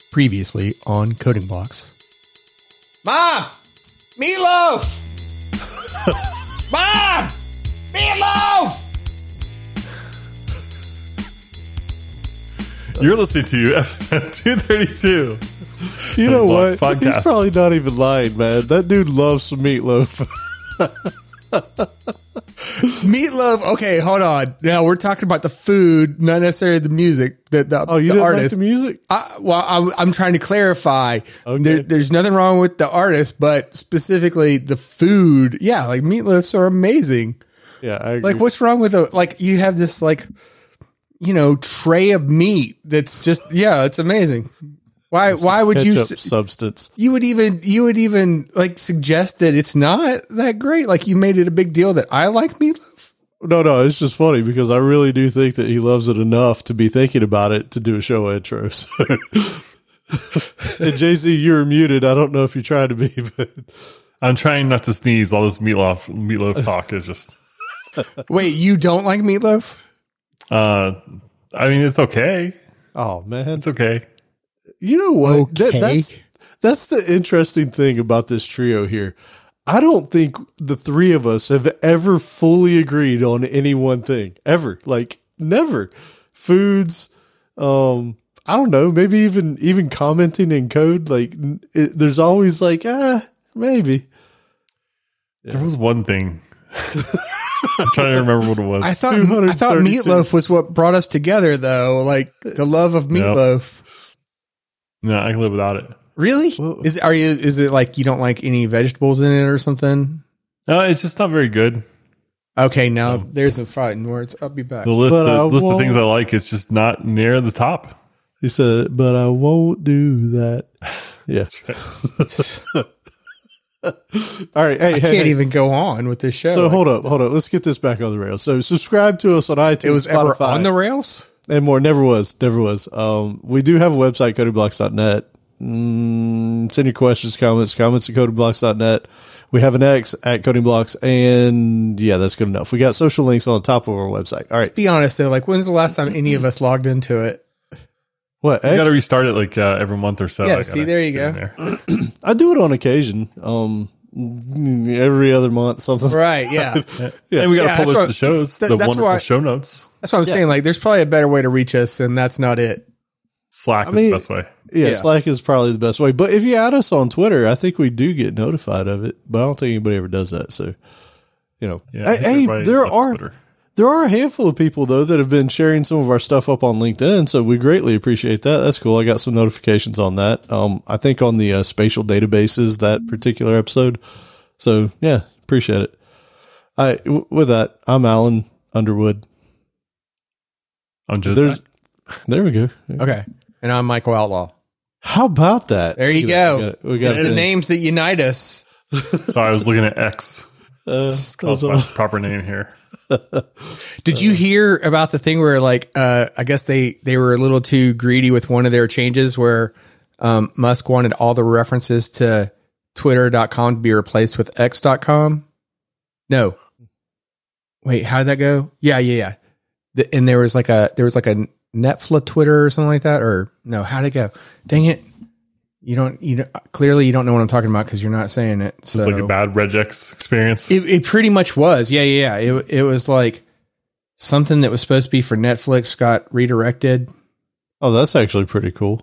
Previously on Coding Blocks. Mom! Meatloaf! Mom! Meatloaf! You're listening to episode 232. You know what? Podcast. He's probably not even lying, man. That dude loves some meatloaf. Meatloaf. Okay, hold on. Now we're talking about the food, not necessarily the music. You the didn't artist. like the music? I'm trying to clarify. Okay. There's nothing wrong with the artist, but specifically the food. Yeah, like meatloafs are amazing. Yeah, I agree. Like, what's wrong with you have this tray of meat that's just it's amazing. Why would you substance? You would even like suggest that it's not that great. Like, you made it a big deal that I like meatloaf. No, it's just funny because I really do think that he loves it enough to be thinking about it to do a show intro. So. And JC, you're muted. I don't know if you're trying to be, but I'm trying not to sneeze. All this meatloaf talk is just. Wait, you don't like meatloaf? I mean, it's okay. Oh man, It's okay. You know what? Okay. That's the interesting thing about this trio here. I don't think the three of us have ever fully agreed on any one thing ever. Like, never. Foods. I don't know. Maybe even commenting in code. Like, there's always like, maybe. Yeah. There was one thing. I'm trying to remember what it was. I thought meatloaf was what brought us together, though. Like, the love of meatloaf. No, I can live without it. Really? Well, Is it like you don't like any vegetables in it or something? No, it's just not very good. Okay, now there's some fighting words. I'll be back. The list But of I things I like, it's just not near the top. He said, but I won't do that. Yeah. All right. Hey, I can't even go on with this show. So hold up. Let's get this back on the rails. So subscribe to us on iTunes. It was ever Spotify, on the rails? and more. Never was. We do have a website, codingblocks.net. Send your questions, comments at codingblocks.net. We have an X at codingblocks, and yeah, that's good enough. We got social links on the top of our website. All right. Be honest though, like, when's the last time any of us logged into it? What? You X? got to restart it like every month or so. Yeah, see, there you go. I do it on occasion. Every other month, something. Right, yeah. Yeah. And we got to Yeah, publish that's the shows, the that's wonderful why- show notes. That's what I'm saying. Like, there's probably a better way to reach us, and that's not it. Slack is mean- the best way. Yeah, Yeah. Slack is probably the best way. But if you add us on Twitter, I think we do get notified of it. But I don't think anybody ever does that. So, Yeah, hey, there are a handful of people though that have been sharing some of our stuff up on LinkedIn. So we greatly appreciate that. That's cool. I got some notifications on that. I think on the spatial databases, that particular episode. So yeah, appreciate it. With that, I'm Alan Underwood. I'm just. There we go. Okay. And I'm Michael Outlaw. How about that? There you go. We got It's the names that unite us. Sorry, I was looking at X. That's That's my awesome. proper name here. Did you hear about the thing where, like, I guess they were a little too greedy with one of their changes where Musk wanted all the references to twitter.com to be replaced with x.com? No. Wait, how did that go? Yeah. And there was like a Netflix Twitter or something like that, or no, how'd it go? Dang it. Clearly you don't know what I'm talking about because you're not saying it. So It's like a bad regex experience. it pretty much was. Yeah. It was like something that was supposed to be for Netflix got redirected. Oh, that's actually pretty cool.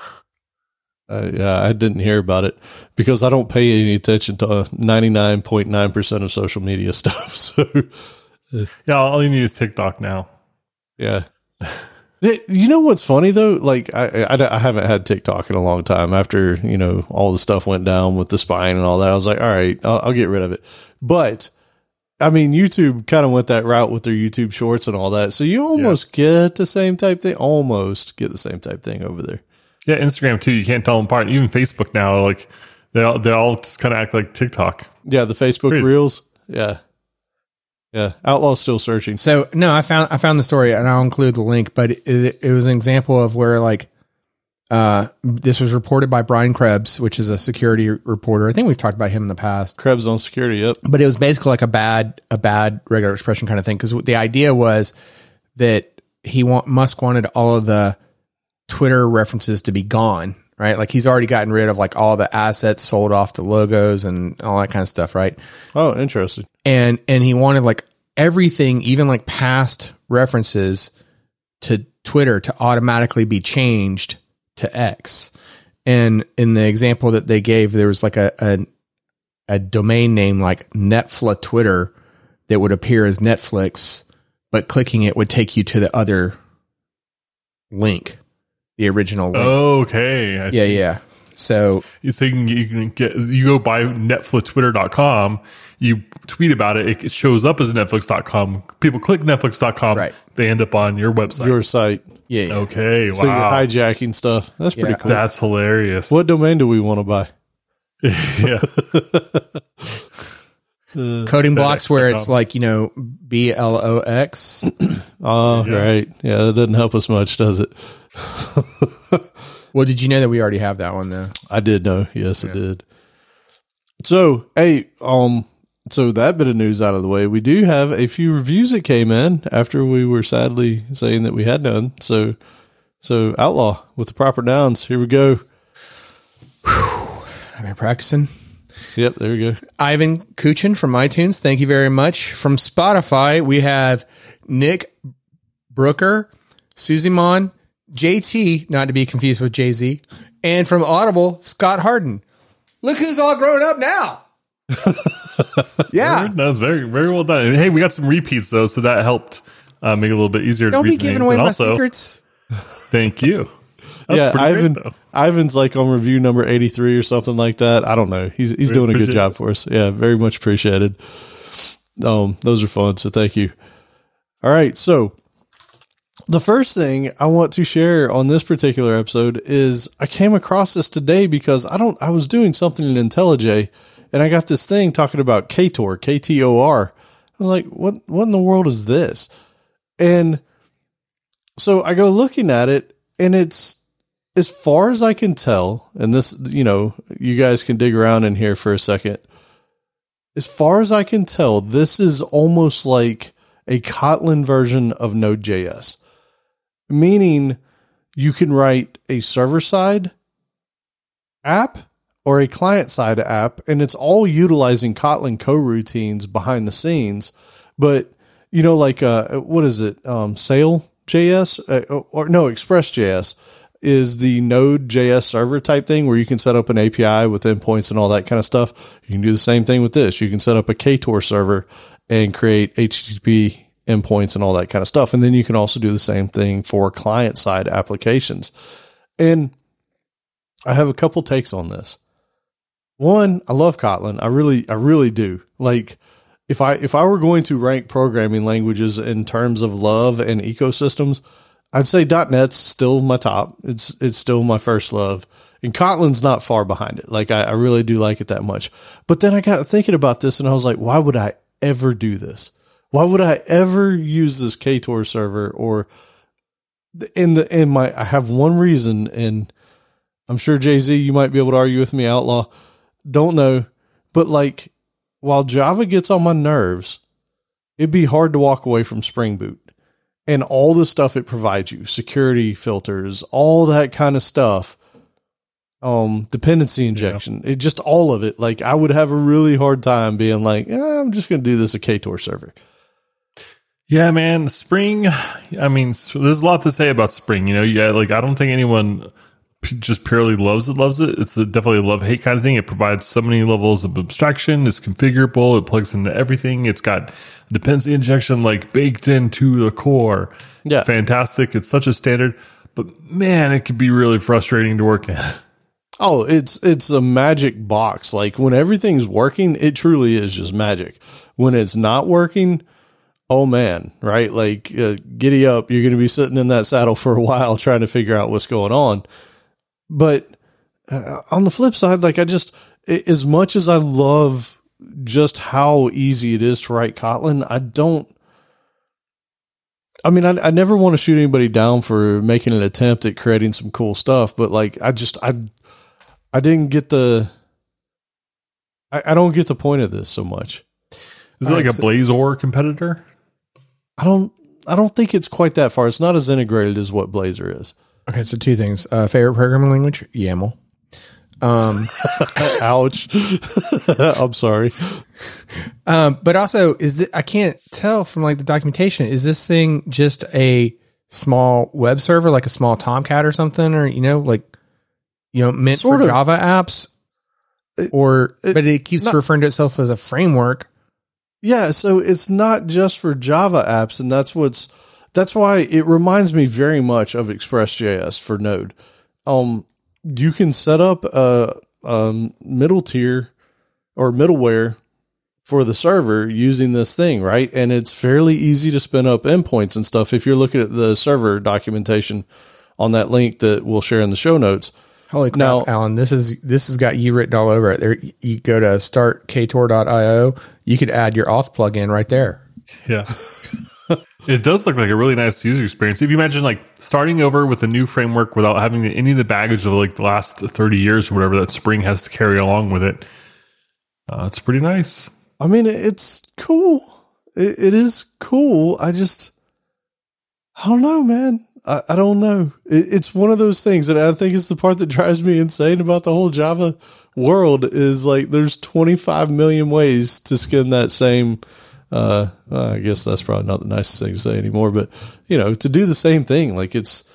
Yeah, I didn't hear about it because I don't pay any attention to 99.9% of social media stuff. So, Yeah, all you need is TikTok now. yeah. You know what's funny though? Like I haven't had TikTok in a long time after, all the stuff went down with the spine and all that. I was like, all right, I'll get rid of it. But I mean, YouTube kind of went that route with their YouTube shorts and all that. So you almost get the same type thing, over there. Yeah, Instagram too. You can't tell them apart. Even Facebook now, like they all just kind of act like TikTok. Yeah. The Facebook Crazy. Reels. Yeah. Yeah. Outlaw's still searching. So no, I found the story and I'll include the link, but it was an example of where like this was reported by Brian Krebs, which is a security reporter. I think we've talked about him in the past. Krebs on security. Yep. But it was basically like a bad regular expression kind of thing. Cause the idea was that Musk wanted all of the Twitter references to be gone right? Like he's already gotten rid of like all the assets, sold off the logos and all that kind of stuff, right? Oh, interesting. And he wanted like everything, even like past references to Twitter, to automatically be changed to X. And in the example that they gave, there was like a domain name like Netflix Twitter that would appear as Netflix, but clicking it would take you to the other link, the original link. Okay. Yeah. So you're saying you go by netflixtwitter.com, you tweet about it, it shows up as netflix.com. People click netflix.com, right. They end up on your website. Your site. Yeah. Okay. Wow. So you're hijacking stuff. That's pretty cool. That's hilarious. What domain do we want to buy? Yeah. Coding blocks where it's like, BLOX. Oh, right. Yeah, that doesn't help us much, does it? Well, did you know that we already have that one though? I did know. Yes, I did. So, hey, so that bit of news out of the way, we do have a few reviews that came in after we were sadly saying that we had none. So Outlaw with the proper nouns. Here we go. I've been practicing. Yep, there we go. Ivan Kuchin from iTunes. Thank you very much. From Spotify, we have Nick Brooker, Susie Mon, JT, not to be confused with Jay-Z, and from Audible, Scott Harden. Look who's all grown up now. Yeah. That was very, very well done. And hey, we got some repeats though, so that helped make it a little bit easier Don't to read be the giving names. away And my also, secrets. Thank you. Yeah, pretty great, Ivan's like on review number 83 or something like that. I don't know. He's doing a good job for us. Yeah, very much appreciated. Those are fun, so thank you. All right, so the first thing I want to share on this particular episode is I came across this today because I was doing something in IntelliJ and I got this thing talking about KTOR, KTOR. I was like, what in the world is this? And so I go looking at it, and it's, as far as I can tell, and this, you guys can dig around in here for a second. As far as I can tell, this is almost like a Kotlin version of Node.js, meaning you can write a server-side app or a client-side app, and it's all utilizing Kotlin coroutines behind the scenes. But, what is it? Sail.js? Express.js is the Node.js server type thing where you can set up an API with endpoints and all that kind of stuff. You can do the same thing with this. You can set up a KTOR server and create HTTP endpoints and all that kind of stuff. And then you can also do the same thing for client-side applications. And I have a couple takes on this. One, I love Kotlin. I really do. Like, if I were going to rank programming languages in terms of love and ecosystems, I'd say .NET's still my top. It's still my first love. And Kotlin's not far behind it. Like, I really do like it that much. But then I got thinking about this and I was like, why would I ever do this? Why would I ever use this KTOR server? Or I have one reason, and I'm sure Jay-Z, you might be able to argue with me, Outlaw. Don't know. But like, while Java gets on my nerves, it'd be hard to walk away from Spring Boot and all the stuff it provides you, security filters, all that kind of stuff. Dependency injection, it just all of it. Like, I would have a really hard time being like, I'm just going to do this a KTOR server. Yeah, man. Spring. I mean, there's a lot to say about Spring. I don't think anyone just purely loves it. It's definitely a love-hate kind of thing. It provides so many levels of abstraction. It's configurable. It plugs into everything. It's got dependency injection like baked into the core. Yeah. Fantastic. It's such a standard, but man, it can be really frustrating to work in. Oh, it's a magic box. Like, when everything's working, it truly is just magic. When it's not working, oh man, right? Like, giddy up. You're going to be sitting in that saddle for a while trying to figure out what's going on. But on the flip side, like, as much as I love just how easy it is to write Kotlin, I never want to shoot anybody down for making an attempt at creating some cool stuff, but like, I didn't get I don't get the point of this so much. Is it like a Blazor competitor? I don't think it's quite that far. It's not as integrated as what Blazor is. Okay, so two things. Favorite programming language? YAML. Ouch. I'm sorry. But also, I can't tell from like the documentation, is this thing just a small web server, like a small Tomcat or something, or, meant Sort for of. Java apps? But it keeps referring to itself as a framework. Yeah, so it's not just for Java apps, and that's why it reminds me very much of Express.js for Node. You can set up a middle tier or middleware for the server using this thing, right? And it's fairly easy to spin up endpoints and stuff. If you're looking at the server documentation on that link that we'll share in the show notes. Holy crap, now, Alan, this has got you written all over it. There, you go to startktor.io, you could add your auth plugin right there. Yeah. It does look like a really nice user experience. If you imagine like starting over with a new framework without having any of the baggage of like the last 30 years or whatever that Spring has to carry along with it, it's pretty nice. I mean, it's cool. It is cool. I don't know, man. I don't know. It's one of those things that I think is the part that drives me insane about the whole Java world is like there's 25 million ways to skin that same. I guess that's probably not the nicest thing to say anymore, but to do the same thing, like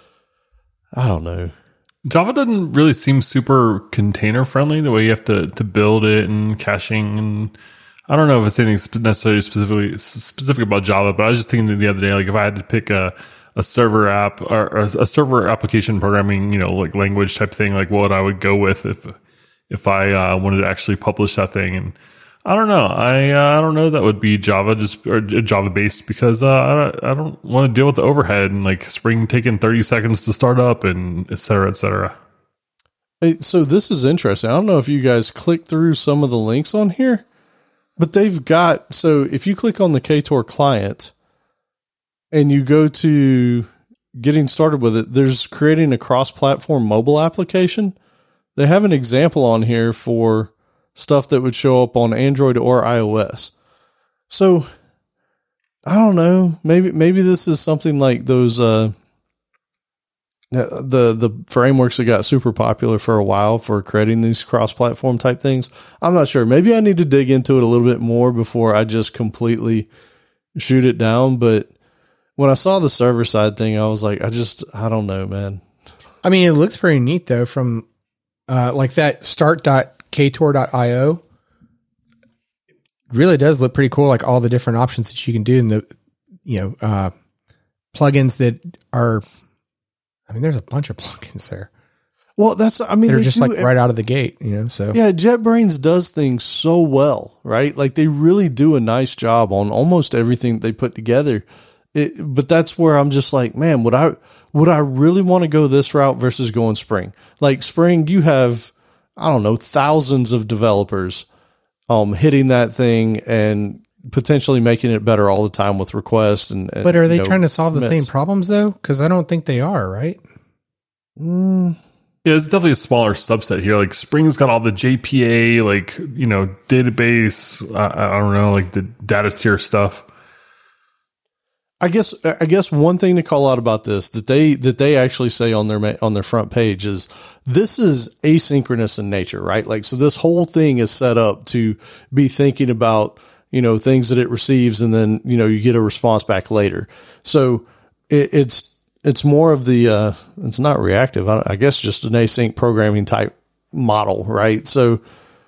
I don't know. Java doesn't really seem super container friendly the way you have to build it and caching. And I don't know if it's anything necessarily specific about Java, but I was just thinking the other day, like if I had to pick a server app or a server application programming, like language type thing, like what I would go with if I wanted to actually publish that thing. And I don't know. I don't know that would be Java or Java based because I don't want to deal with the overhead and like Spring taking 30 seconds to start up and et cetera, et cetera. Hey, so this is interesting. I don't know if you guys click through some of the links on here, but they've got, so if you click on the KTOR client and you go to getting started with it, there's creating a cross-platform mobile application. They have an example on here for stuff that would show up on Android or iOS. So I don't know. Maybe this is something like those the frameworks that got super popular for a while for creating these cross-platform type things. I'm not sure. Maybe I need to dig into it a little bit more before I just completely shoot it down. But when I saw the server side thing, I was like, I don't know, man. I mean, it looks pretty neat though from like that start.ktor.io. Really does look pretty cool. Like all the different options that you can do in the, plugins that are, I mean, there's a bunch of plugins there. Well, they're just like right out of the gate, so. Yeah, JetBrains does things so well, right? Like they really do a nice job on almost everything they put together. But that's where I'm just like, man, would I really want to go this route versus going Spring? Like Spring, you have, I don't know, thousands of developers hitting that thing and potentially making it better all the time with requests. But are they trying to solve the same problems though? Because I don't think they are, right? Yeah, it's definitely a smaller subset here. Like Spring's got all the JPA, like, database, I don't know, like the data tier stuff. I guess one thing to call out about this that they actually say on their front page is this is asynchronous in nature, right? Like, so this whole thing is set up to be thinking about, things that it receives and then, you get a response back later. So it's more of the, it's not reactive. I guess just an async programming type model, right? So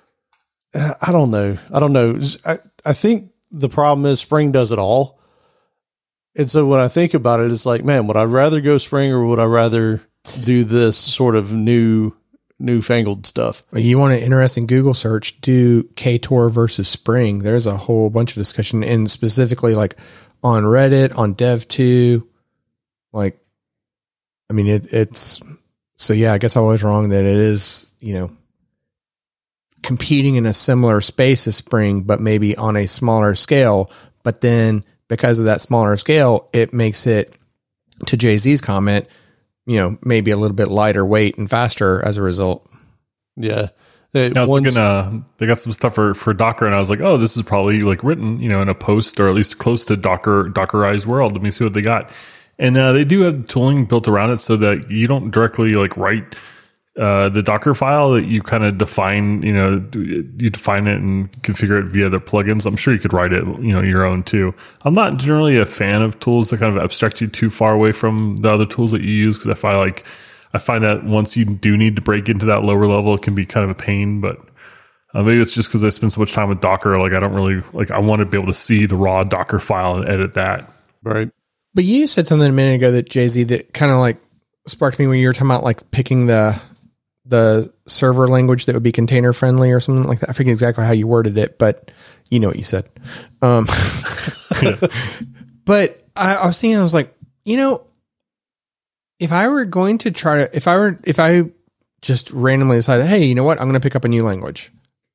I don't know. I think the problem is Spring does it all. And so when I think about it, it's like, man, would I rather go Spring or would I rather do this sort of newfangled stuff? You want an interesting Google search, do KTOR versus Spring. There's a whole bunch of discussion, and specifically like on Reddit, on Dev2. Like, I mean, it's so yeah, I guess I was wrong that it is, competing in a similar space as Spring, but maybe on a smaller scale. But then because of that smaller scale, it makes it, to Jay-Z's comment, maybe a little bit lighter weight and faster as a result. Yeah. I was looking, they got some stuff for Docker, and I was like, oh, this is probably like written, in a post or at least close to Dockerized world. Let me see what they got. And they do have tooling built around it so that you don't directly like write the Docker file, that you kind of define, you define it and configure it via the plugins. I'm sure you could write it, your own too. I'm not generally a fan of tools that kind of abstract you too far away from the other tools that you use, because I find that once you do need to break into that lower level, it can be kind of a pain. But maybe it's just because I spend so much time with Docker. Like I don't really I want to be able to see the raw Docker file and edit that. Right. But you said something a minute ago that Jay-Z that kind of like sparked me when you were talking about like picking the server language that would be container friendly or something like that. I forget exactly how you worded it, but you know what you said. But I was thinking, I was like, if I were going to try to, if I just randomly decided, hey, you know what, I'm going to pick up a new language,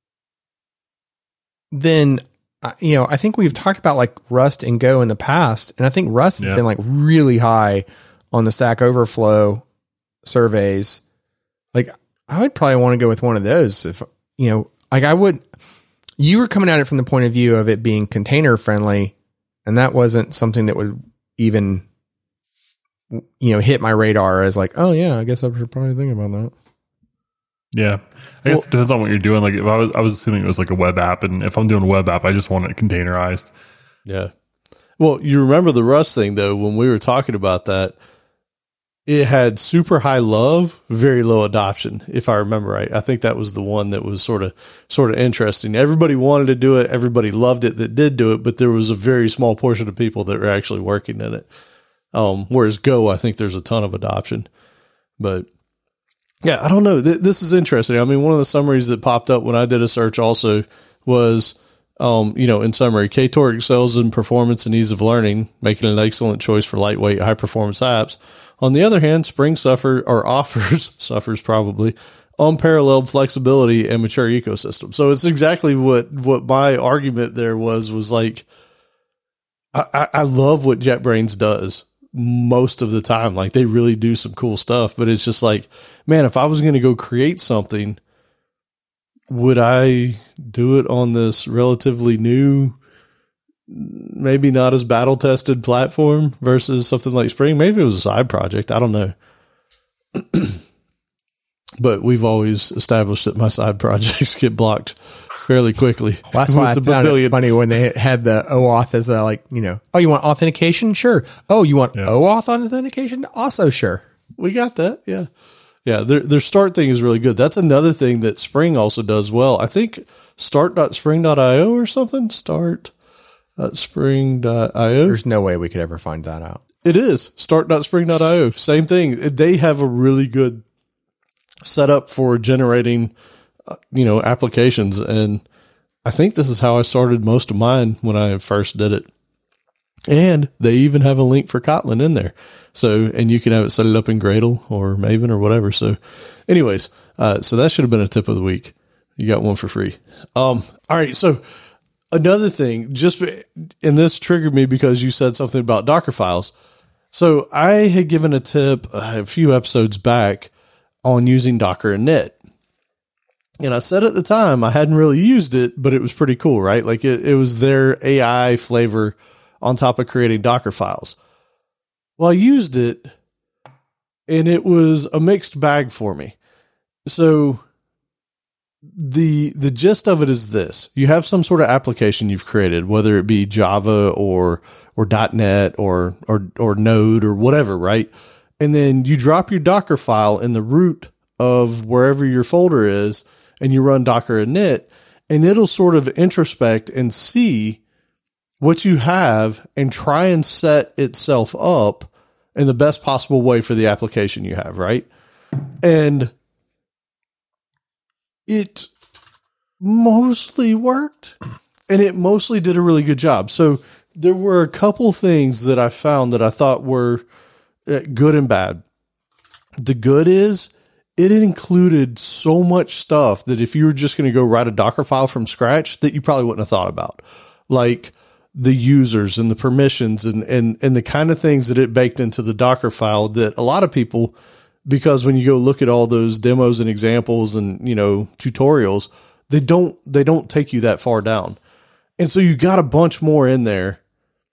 then, I think we've talked about like Rust and Go in the past. And I think Rust has been like really high on the Stack Overflow surveys. Like I would probably want to go with one of those if, you were coming at it from the point of view of it being container friendly. And that wasn't something that would even, hit my radar as like, oh yeah, I guess I should probably think about that. Yeah. I guess it depends on what you're doing. Like if I was assuming it was like a web app, and if I'm doing a web app, I just want it containerized. Yeah. Well, you remember the Rust thing though, when we were talking about that, it had super high love, very low adoption, if I remember right. I think that was the one that was sort of interesting. Everybody wanted to do it. Everybody loved it that did do it, but there was a very small portion of people that were actually working in it. Whereas Go, I think there's a ton of adoption. But yeah, I don't know. This is interesting. I mean, one of the summaries that popped up when I did a search also was, in summary, KTorque excels in performance and ease of learning, making an excellent choice for lightweight, high performance apps. On the other hand, Spring suffers probably unparalleled flexibility and mature ecosystem. So it's exactly what my argument there was like, I love what JetBrains does most of the time. Like they really do some cool stuff, but it's just like, man, if I was going to go create something, would I do it on this relatively new, maybe not as battle tested platform versus something like Spring? Maybe it was a side project. I don't know. But we've always established that my side projects get blocked fairly quickly. Well, that's why I found it funny when they had the OAuth as a, oh, you want authentication? Sure. Oh, you want OAuth authentication? Also, sure. We got that. Yeah. Yeah. Their start thing is really good. That's another thing that Spring also does well. I think start.spring.io or something. Start.spring.io. There's no way we could ever find that out. It is start.spring.io. Same thing. They have a really good setup for generating applications. And I think this is how I started most of mine when I first did it. And they even have a link for Kotlin in there. So, and you can have it set it up in Gradle or Maven or whatever. So anyways, so that should have been a tip of the week. You got one for free. All right. So another thing, and this triggered me because you said something about Docker files. So I had given a tip a few episodes back on using Docker init. And I said at the time, I hadn't really used it, but it was pretty cool, right? Like it was their AI flavor on top of creating Docker files. Well, I used it and it was a mixed bag for me. So the gist of it is this: you have some sort of application you've created, whether it be Java or .NET or Node or whatever, right? And then you drop your Docker file in the root of wherever your folder is, and you run Docker init, and it'll sort of introspect and see what you have and try and set itself up in the best possible way for the application you have, right? And it mostly worked, and it mostly did a really good job. So there were a couple things that I found that I thought were good and bad. The good is it included so much stuff that if you were just going to go write a Docker file from scratch, that you probably wouldn't have thought about, like the users and the permissions and the kind of things that it baked into the Docker file that a lot of people, because when you go look at all those demos and examples and, tutorials, they don't take you that far down. And so you got a bunch more in there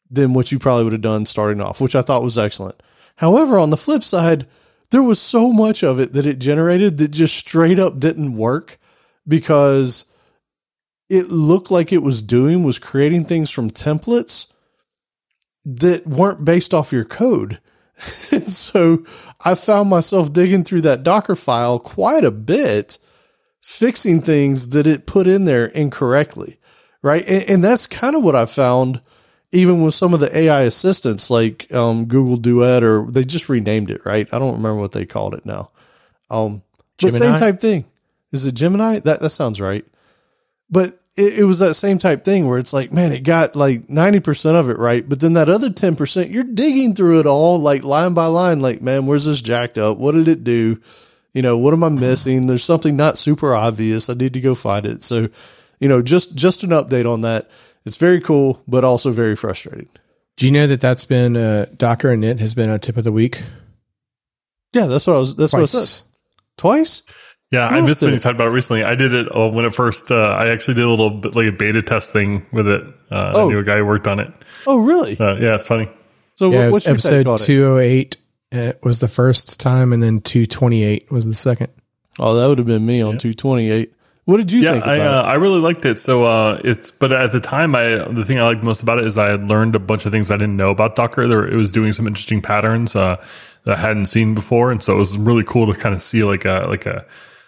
than what you probably would have done starting off, which I thought was excellent. However, on the flip side, there was so much of it that it generated that just straight up didn't work because it looked like it was creating things from templates that weren't based off your code. And so I found myself digging through that Docker file quite a bit, fixing things that it put in there incorrectly. Right. And that's kind of what I found even with some of the AI assistants like Google Duet, or they just renamed it, right? I don't remember what they called it now. But same type thing. Is it Gemini? That sounds right. But it was that same type thing where it's like, man, it got like 90% of it right. But then that other 10%, you're digging through it all like line by line, like, man, where's this jacked up? What did it do? You know, what am I missing? There's something not super obvious. I need to go find it. So, you know, just an update on that. It's very cool, but also very frustrating. Do you know that's been Docker Init has been a tip of the week? Yeah, that's what I said. Twice? Yeah, I missed when you talked about it recently. I did it when it first. I actually did a little bit like a beta test thing with it. I knew a guy who worked on it. Oh, really? Yeah, it's funny. So yeah, what's your episode take on 208 was the first time, and then 228 was the second. Oh, that would have been me on 228. What did you think about it? I really liked it. So but at the time, the thing I liked most about it is I had learned a bunch of things I didn't know about Docker. It was doing some interesting patterns that I hadn't seen before, and so it was really cool to kind of see like a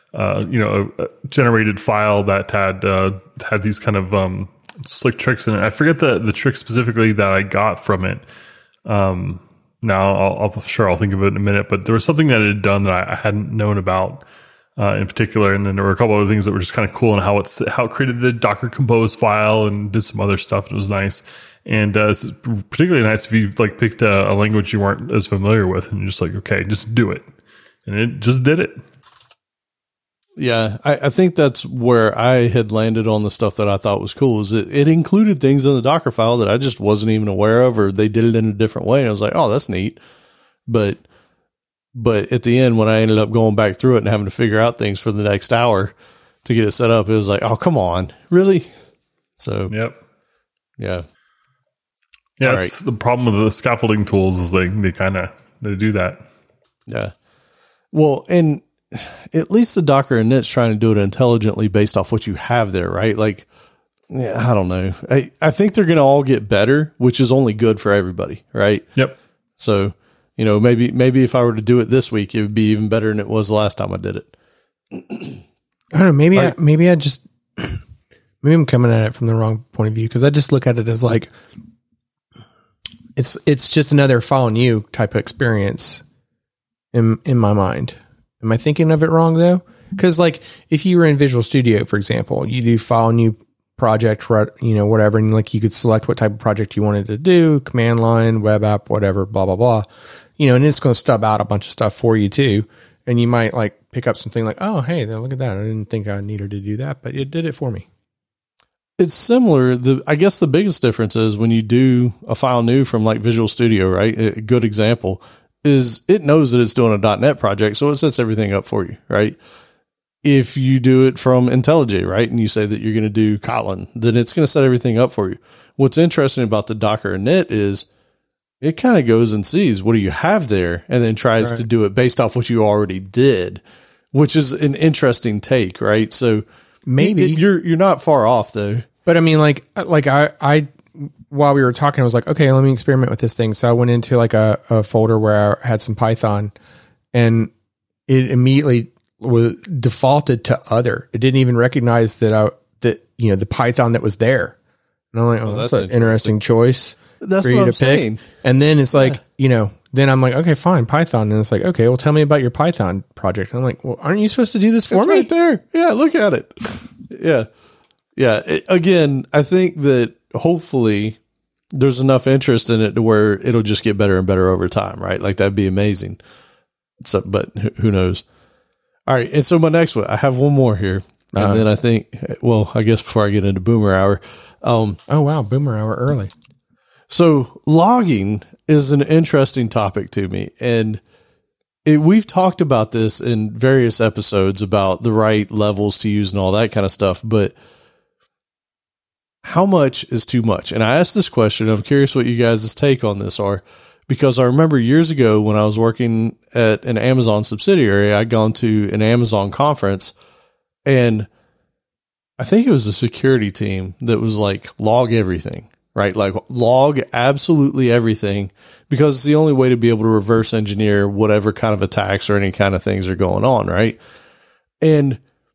generated file that had these kind of slick tricks in it. I forget the trick specifically that I got from it. Now I'll think of it in a minute, but there was something that it had done that I hadn't known about in particular, and then there were a couple other things that were just kind of cool, and how it created the Docker Compose file and did some other stuff. It was nice, and it's particularly nice if you like picked a language you weren't as familiar with, and you're just like, okay, just do it, and it just did it. Yeah, I think that's where I had landed on the stuff that I thought was cool. Is it included things in the Docker file that I just wasn't even aware of, or they did it in a different way. And I was like, oh, that's neat. But at the end, when I ended up going back through it and having to figure out things for the next hour to get it set up, it was like, oh, come on, really? So, yep. Yeah. Yeah. That's the problem with the scaffolding tools is they do that. Yeah. Well, and at least the Docker Init's trying to do it intelligently based off what you have there, right? Like, yeah, I don't know. I think they're going to all get better, which is only good for everybody, right? Yep. So, you know, maybe if I were to do it this week, it would be even better than it was the last time I did it. I don't know. Maybe I'm coming at it from the wrong point of view, because I just look at it as like it's just another follow you type of experience in my mind. Am I thinking of it wrong though? Because like if you were in Visual Studio, for example, you do file new project, whatever, and like you could select what type of project you wanted to do, command line, web app, whatever, blah blah blah. And it's going to stub out a bunch of stuff for you too. And you might like pick up something like, oh, hey, look at that. I didn't think I needed to do that, but it did it for me. It's similar. I guess the biggest difference is when you do a file new from like Visual Studio, right? A good example is it knows that it's doing a .NET project, so it sets everything up for you, right? If you do it from IntelliJ, right, and you say that you're going to do Kotlin, then it's going to set everything up for you. What's interesting about the Docker Init is it kind of goes and sees what do you have there and then tries to do it based off what you already did, which is an interesting take, right? So maybe you're not far off though. But I mean, like I while we were talking, I was like, okay, let me experiment with this thing. So I went into like a folder where I had some Python, and it immediately was defaulted to other. It didn't even recognize that the Python that was there. And I'm like, oh, that's an interesting choice. That's what I'm saying. And then it's like, then I'm like, okay, fine, Python. And it's like, okay, well, tell me about your Python project. And I'm like, well, aren't you supposed to do this for me? Right there. Yeah, look at it. Yeah. Yeah. Again, I think that hopefully there's enough interest in it to where it'll just get better and better over time, right? Like that'd be amazing. So, but who knows? All right. And so my next one, I have one more here. And then I think, I guess before I get into Boomer Hour. Oh, wow. Boomer Hour early. So logging is an interesting topic to me. And we've talked about this in various episodes about the right levels to use and all that kind of stuff. But how much is too much? And I asked this question. I'm curious what you guys' take on this are, because I remember years ago when I was working at an Amazon subsidiary, I'd gone to an Amazon conference, and I think it was a security team that was like, log everything, right? Like log absolutely everything, because it's the only way to be able to reverse engineer whatever kind of attacks or any kind of things are going on, right? And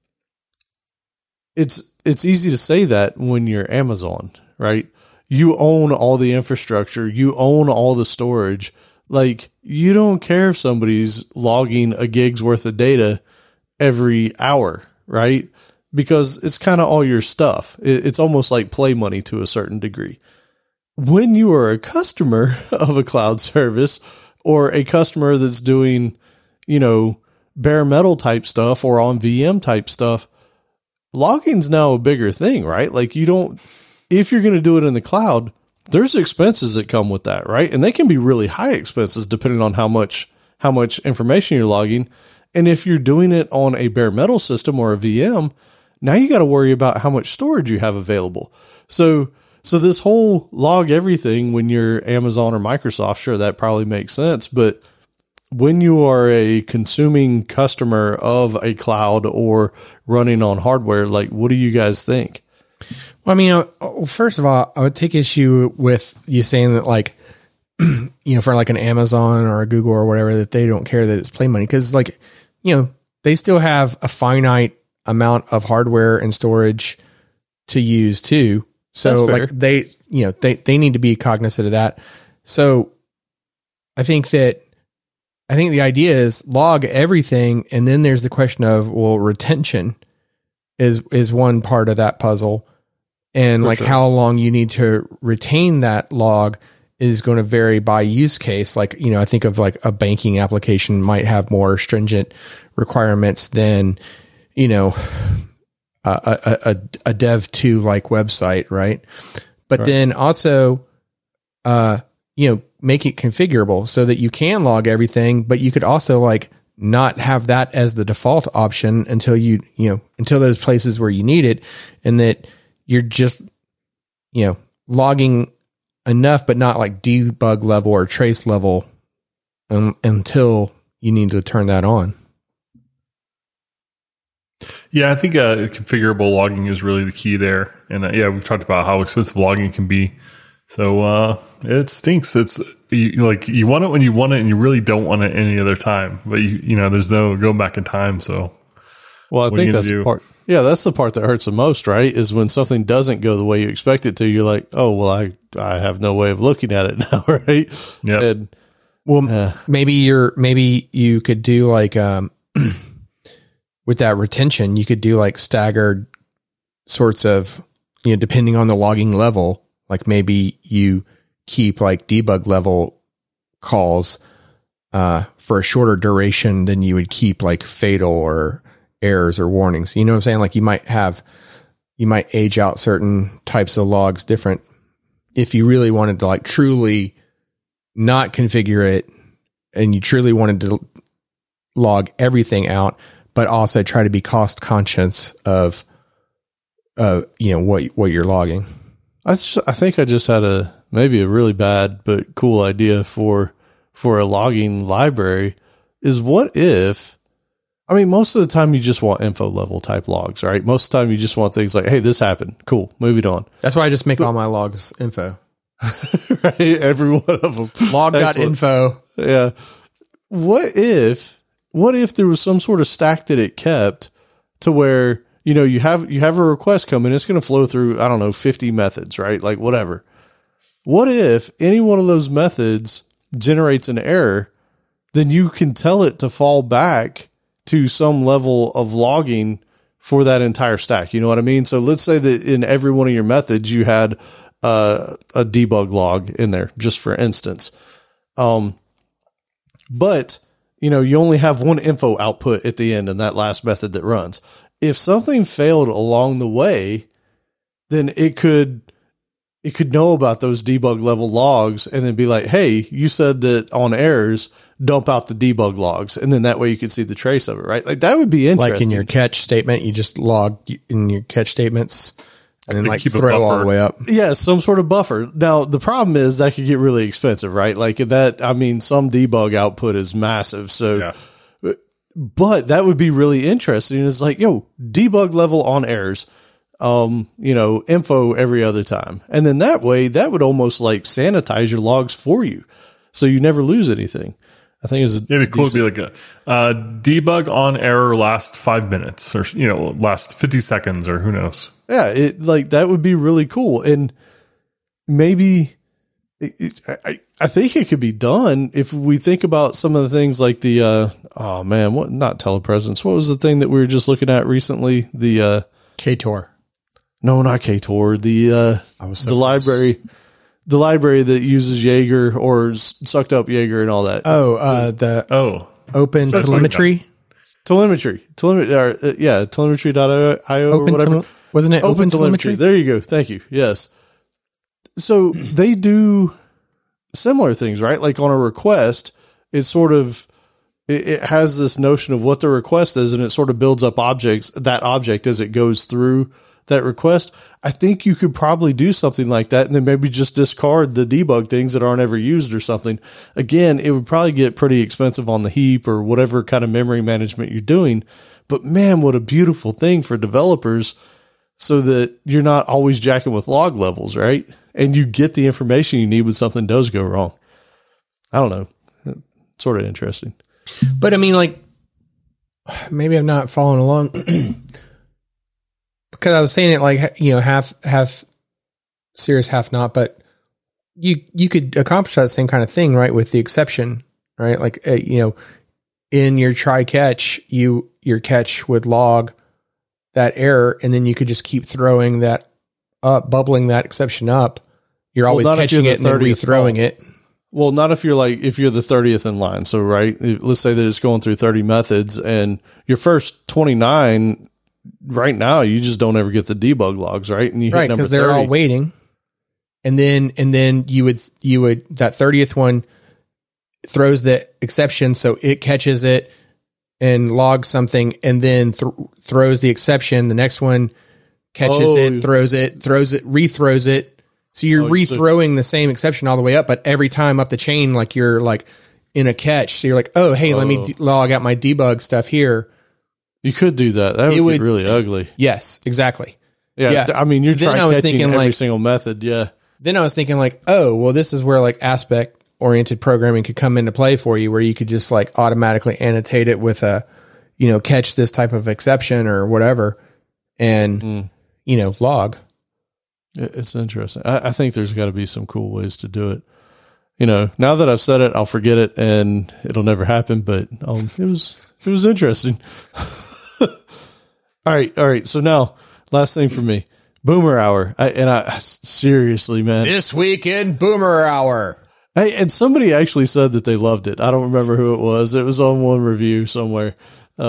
it's easy to say that when you're Amazon, right? You own all the infrastructure. You own all the storage. Like, you don't care if somebody's logging a gig's worth of data every hour, right? Because it's kind of all your stuff. It's almost like play money to a certain degree. When you are a customer of a cloud service or a customer that's doing, bare metal type stuff or on VM type stuff, logging's now a bigger thing, right? Like, if you're going to do it in the cloud, there's expenses that come with that, right? And they can be really high expenses depending on how much information you're logging. And if you're doing it on a bare metal system or a VM, now you got to worry about how much storage you have available. So this whole log everything when you're Amazon or Microsoft, sure, that probably makes sense. But when you are a consuming customer of a cloud or running on hardware, like, what do you guys think? Well, I mean, first of all, I would take issue with you saying that, like, for like an Amazon or a Google or whatever, that they don't care that it's play money. Cause like, they still have a finite amount of hardware and storage to use too. So like they need to be cognizant of that. So I think the idea is log everything. And then there's the question of, well, retention is one part of that puzzle. And for how long you need to retain that log is going to vary by use case. Like, I think of like a banking application might have more stringent requirements than, a dev 2 like website. Right. But then also, make it configurable so that you can log everything, but you could also like not have that as the default option until until those places where you need it, and that you're just, logging enough, but not like debug level or trace level until you need to turn that on. Yeah, I think configurable logging is really the key there. And we've talked about how expensive logging can be. So it stinks. It's you want it when you want it, and you really don't want it any other time. But there's no going back in time. So, well, I think that's the part. Yeah, that's the part that hurts the most, right? Is when something doesn't go the way you expect it to. You're like, oh, well, I have no way of looking at it now, right? Yeah. Maybe you could do like with that retention, you could do like staggered sorts of, depending on the logging level. Like maybe you keep like debug level calls for a shorter duration than you would keep like fatal or errors or warnings. You know what I'm saying? Like you might age out certain types of logs different if you really wanted to like truly not configure it and you truly wanted to log everything out, but also try to be cost conscious of what you're logging. I think I just had maybe a really bad but cool idea for a logging library. Is what if, most of the time you just want info level type logs, right? Most of the time you just want things like, hey, this happened. Cool. Moving on. That's why I just make all my logs info. Right? Every one of them. Log.info. Yeah. What if there was some sort of stack that it kept to where, you have a request come in, it's going to flow through, 50 methods, right? Like whatever. What if any one of those methods generates an error, then you can tell it to fall back to some level of logging for that entire stack. You know what I mean? So let's say that in every one of your methods, you had a debug log in there, just for instance. But you only have one info output at the end in that last method that runs. If something failed along the way, then it could know about those debug level logs and then be like, hey, you said that on errors, dump out the debug logs. And then that way you can see the trace of it, right? Like that would be interesting. Like in your catch statement, you just log in your catch statements. and then They like keep a throw all buffer. the way up. Yeah, some sort of buffer. Now, the problem is that could get really expensive, right? Like that, I mean, some debug output is massive. So, Yeah. but that would be really interesting. It's like, debug level on errors, info every other time. And then that way, that would almost like sanitize your logs for you. So you never lose anything. I think it's It'd be cool to be like a debug on error last 5 minutes or, last 50 seconds or who knows. Yeah, that would be really cool. And maybe I think it could be done if we think about some of the things like the, not telepresence. What was the thing that we were just looking at recently? The, KTOR. No, not KTOR. The library. The library that uses Jaeger or sucked up Jaeger and all that. Open telemetry. Telemetry. Telemetry.io or whatever. Wasn't it open telemetry? There you go. Thank you. Yes. So they do similar things, right? Like on a request, it's sort of, it has this notion of what the request is and it sort of builds up that object as it goes through that request. I think you could probably do something like that and then maybe just discard the debug things that aren't ever used or something. Again, it would probably get pretty expensive on the heap or whatever kind of memory management you're doing. But man, what a beautiful thing for developers so that you're not always jacking with log levels, right? And you get the information you need when something does go wrong. I don't know. It's sort of interesting. But I mean, like, maybe I'm not following along. Because I was saying it like, half serious, half not, but you could accomplish that same kind of thing, right? With the exception, right? Like, in your try catch, your catch would log that error and then you could just keep throwing that up, bubbling that exception up. You're always catching it and then rethrowing it. Well, not if you're the 30th in line. So, right. Let's say that it's going through 30 methods and your first 29 right now, you just don't ever get the debug logs, right? And you hit number 30. Because they're all waiting. And then you would that 30th one throws the exception, so it catches it and logs something, and then throws the exception. The next one catches it, throws it, rethrows it. So you're rethrowing the same exception all the way up, but every time up the chain, like you're like in a catch. So you're like, let me log out my debug stuff here. You could do that. That would be really ugly. Yes, exactly. Yeah. I mean, you're trying catching every single method. Yeah. Then I was thinking like, this is where like aspect oriented programming could come into play for you, where you could just like automatically annotate it with a, catch this type of exception or whatever and, log. It's interesting. I think there's got to be some cool ways to do it. Now that I've said it, I'll forget it and it'll never happen, but it was interesting. All right. So now, last thing for me, Boomer Hour. Seriously, man. This week in Boomer Hour. Hey, and somebody actually said that they loved it. I don't remember who it was. It was on one review somewhere.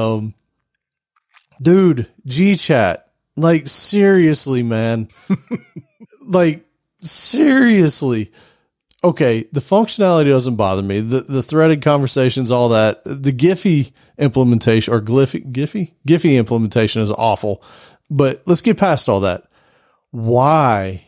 Dude, GChat. Like, seriously, man. Like, seriously. Okay, the functionality doesn't bother me. The threaded conversations, all that. The Giphy implementation or Giphy implementation is awful. But let's get past all that. Why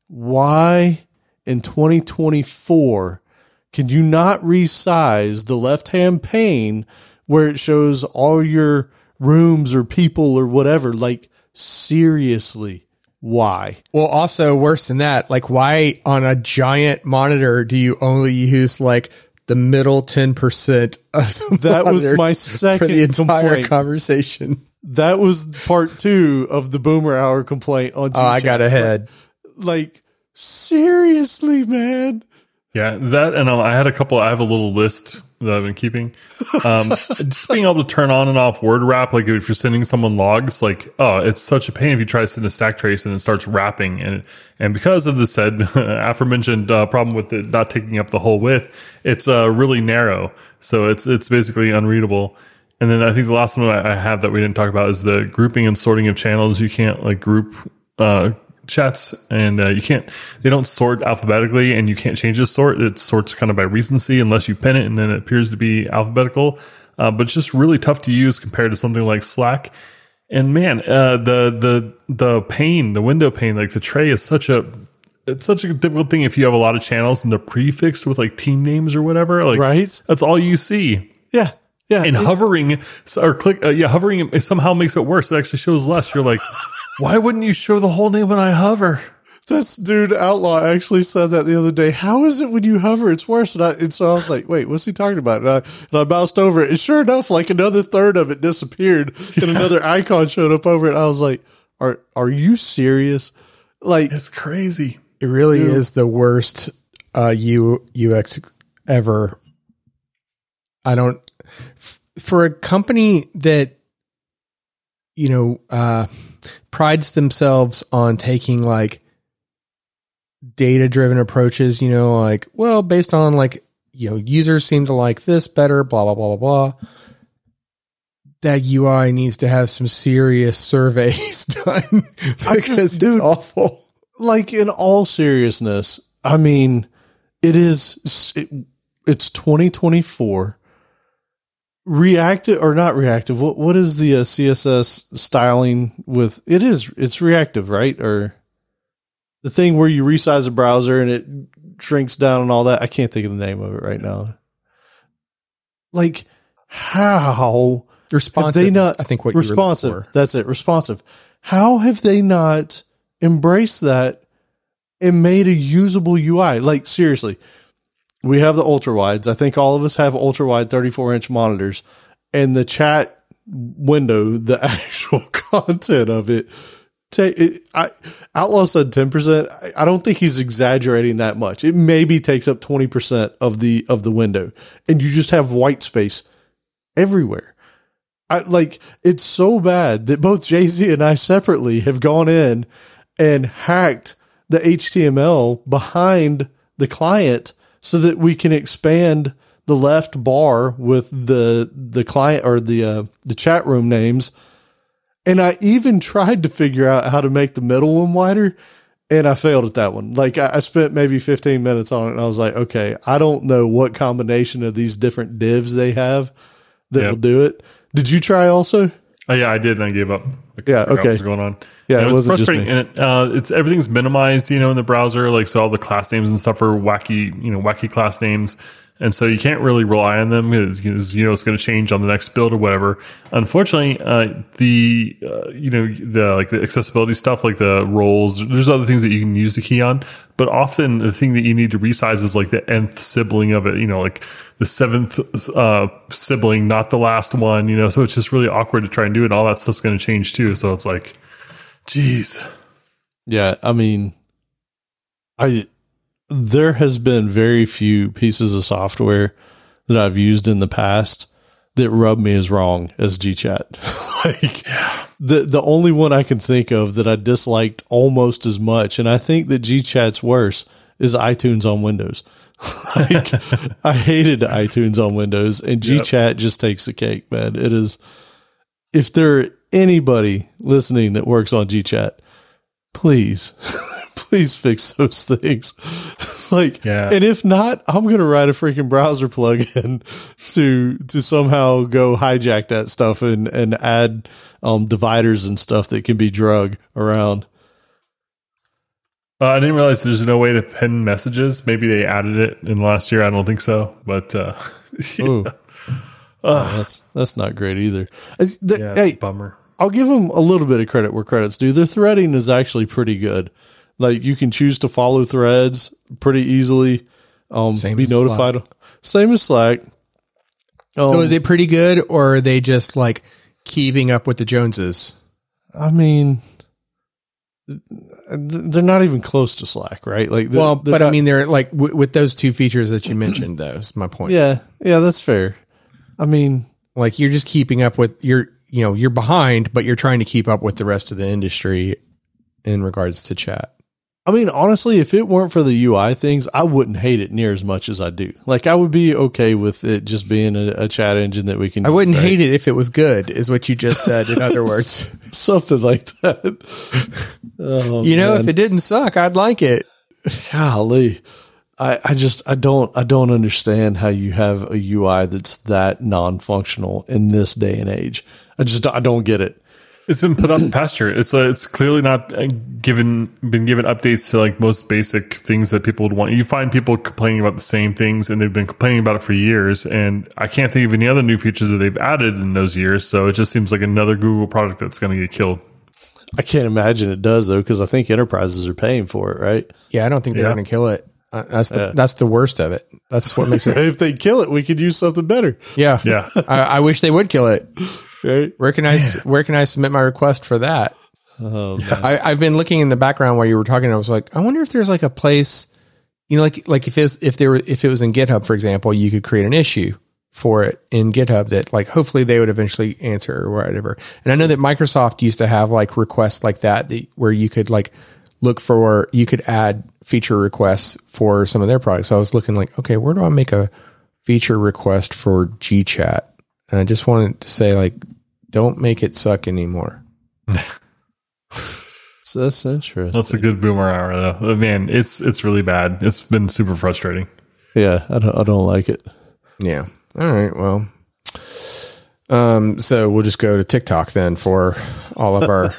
in 2024 can you not resize the left-hand pane where it shows all your rooms or people or whatever? Like, seriously. Why? Well, also worse than that, like why on a giant monitor do you only use like the middle 10% of the that was my second for the entire complaint. Conversation? That was part 2 of the Boomer Hour complaint on GChat. I got ahead. Like, seriously, man. Yeah, that and I have a little list that I've been keeping. Just being able to turn on and off word wrap, like if you're sending someone logs, like, it's such a pain if you try to send a stack trace and it starts wrapping. And because of the said aforementioned problem with it not taking up the whole width, it's really narrow. So it's basically unreadable. And then I think the last one I have that we didn't talk about is the grouping and sorting of channels. You can't like group chats, and they don't sort alphabetically, and you can't change the sort. It sorts kind of by recency unless you pin it, and then it appears to be alphabetical. But it's just really tough to use compared to something like Slack. And man, the pane, the window pane, like the tray is such a difficult thing if you have a lot of channels and they're prefixed with like team names or whatever. Like, right? That's all you see. Yeah. Yeah. And hovering hovering somehow makes it worse. It actually shows less. You're like, why wouldn't you show the whole name when I hover? That's dude Outlaw actually said that the other day. How is it when you hover? It's worse. And so I was like, wait, what's he talking about? And I bounced over it. And sure enough, like another third of it disappeared and another icon showed up over it. I was like, are you serious? Like, it's crazy. It really is the worst UX ever. For a company that, prides themselves on taking like data driven approaches, like, well, based on like, users seem to like this better, blah, blah, blah, blah, blah. That UI needs to have some serious surveys done because it's awful. Like, in all seriousness, I mean, it's 2024. Reactive or not reactive? What is the CSS styling with it? It's reactive, right? Or the thing where you resize a browser and it shrinks down and all that. I can't think of the name of it right now. Like, how responsive? Have they not? I think what responsive. You're looking for. That's it. Responsive. How have they not embraced that and made a usable UI? Like, seriously. We have the ultra wides. I think all of us have ultra wide 34-inch monitors, and the chat window, the actual content of it. Outlaw said 10%. I don't think he's exaggerating that much. It maybe takes up 20% of the window, and you just have white space everywhere. It's so bad that both Jay-Z and I separately have gone in and hacked the HTML behind the client so that we can expand the left bar with the client or the chat room names. And I even tried to figure out how to make the middle one wider, and I failed at that one. Like, I spent maybe 15 minutes on it, and I was like, okay, I don't know what combination of these different divs they have that will do it. Did you try also? Oh yeah, I did, and I gave up. Yeah, okay. What's going on? Yeah, and it wasn't just me. And it's everything's minimized, in the browser. Like, so all the class names and stuff are wacky class names, and so you can't really rely on them because it's going to change on the next build or whatever. Unfortunately, the accessibility stuff, like the roles, there's other things that you can use the key on, but often the thing that you need to resize is like the nth sibling of it. Like the seventh sibling, not the last one. So it's just really awkward to try and do it. And all that stuff's going to change too. So it's like, geez. Yeah, I mean, there has been very few pieces of software that I've used in the past that rub me as wrong as GChat. The only one I can think of that I disliked almost as much, and I think that GChat's worse, is iTunes on Windows. I hated iTunes on Windows, and GChat just takes the cake, man. It is. If there anybody listening that works on GChat, please fix those things. And if not, I'm going to write a freaking browser plugin to somehow go hijack that stuff and add dividers and stuff that can be drug around. I didn't realize there's no way to pin messages. Maybe they added it in the last year. I don't think so, but that's not great either. It's a bummer. I'll give them a little bit of credit where credit's due. Their threading is actually pretty good. Like, you can choose to follow threads pretty easily. Be notified. Slack. Same as Slack. So is it pretty good, or are they just like keeping up with the Joneses? I mean, they're not even close to Slack, right? Like, I mean, they're like with those two features that you mentioned. Though is my point. Yeah, that's fair. I mean, like, you're just keeping up with you're behind, but you're trying to keep up with the rest of the industry in regards to chat. I mean, honestly, if it weren't for the UI things, I wouldn't hate it near as much as I do. Like, I would be okay with it just being a chat engine that we can. I wouldn't hate it if it was good, is what you just said. In other words, something like that. If it didn't suck, I'd like it. Golly, I don't understand how you have a UI that's that non-functional in this day and age. I don't get it. It's been put on pasture. It's clearly not been given updates to like most basic things that people would want. You find people complaining about the same things, and they've been complaining about it for years. And I can't think of any other new features that they've added in those years. So it just seems like another Google product that's going to get killed. I can't imagine it does though, because I think enterprises are paying for it, right? Yeah, I don't think they're going to kill it. That's the worst of it. That's what makes it. If they kill it, we could use something better. Yeah, Yeah. I wish they would kill it. Right? Where can I submit my request for that? Oh, I've been looking in the background while you were talking. I was like, I wonder if there's like a place, like if it was in GitHub, for example, you could create an issue for it in GitHub that like hopefully they would eventually answer or whatever. And I know that Microsoft used to have like requests like that where you could like you could add feature requests for some of their products. So I was looking like, okay, where do I make a feature request for GChat? And I just wanted to say like, don't make it suck anymore. So that's interesting. That's a good boomer hour though. Man, it's really bad. It's been super frustrating. Yeah, I don't like it. Yeah. All right. Well, so we'll just go to TikTok then for all of our.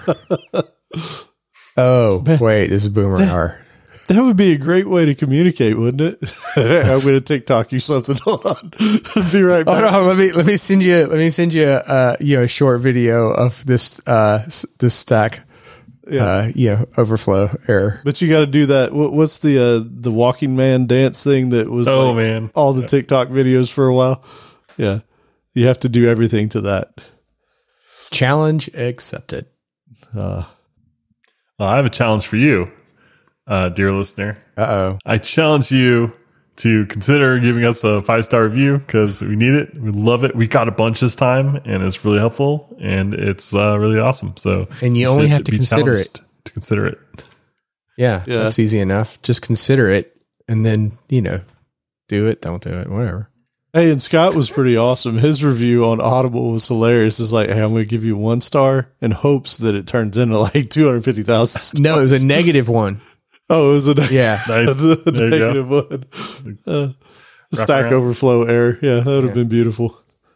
Oh, wait, this is boomer hour. That would be a great way to communicate, wouldn't it? I'm going to TikTok you something. Hold on. I'll be right back. Oh, no, let me send you a short video of this stack. Overflow error. But you got to do that. What's the walking man dance thing that was man, all the TikTok videos for a while? Yeah. You have to do everything to that. Challenge accepted. I have a challenge for you, dear listener. Uh-oh. I challenge you to consider giving us a 5-star review because we need it. We love it. We got a bunch this time, and it's really helpful, and it's really awesome. So, and you only have to consider it. To consider it. Yeah, that's easy enough. Just consider it, and then do it. Don't do it. Whatever. Hey, and Scott was pretty awesome. His review on Audible was hilarious. It's like, hey, I'm going to give you 1 star in hopes that it turns into like 250,000. No, it was a -1. Oh, it was a Nice. negative one. Stack Overflow error. Yeah, that would have been beautiful.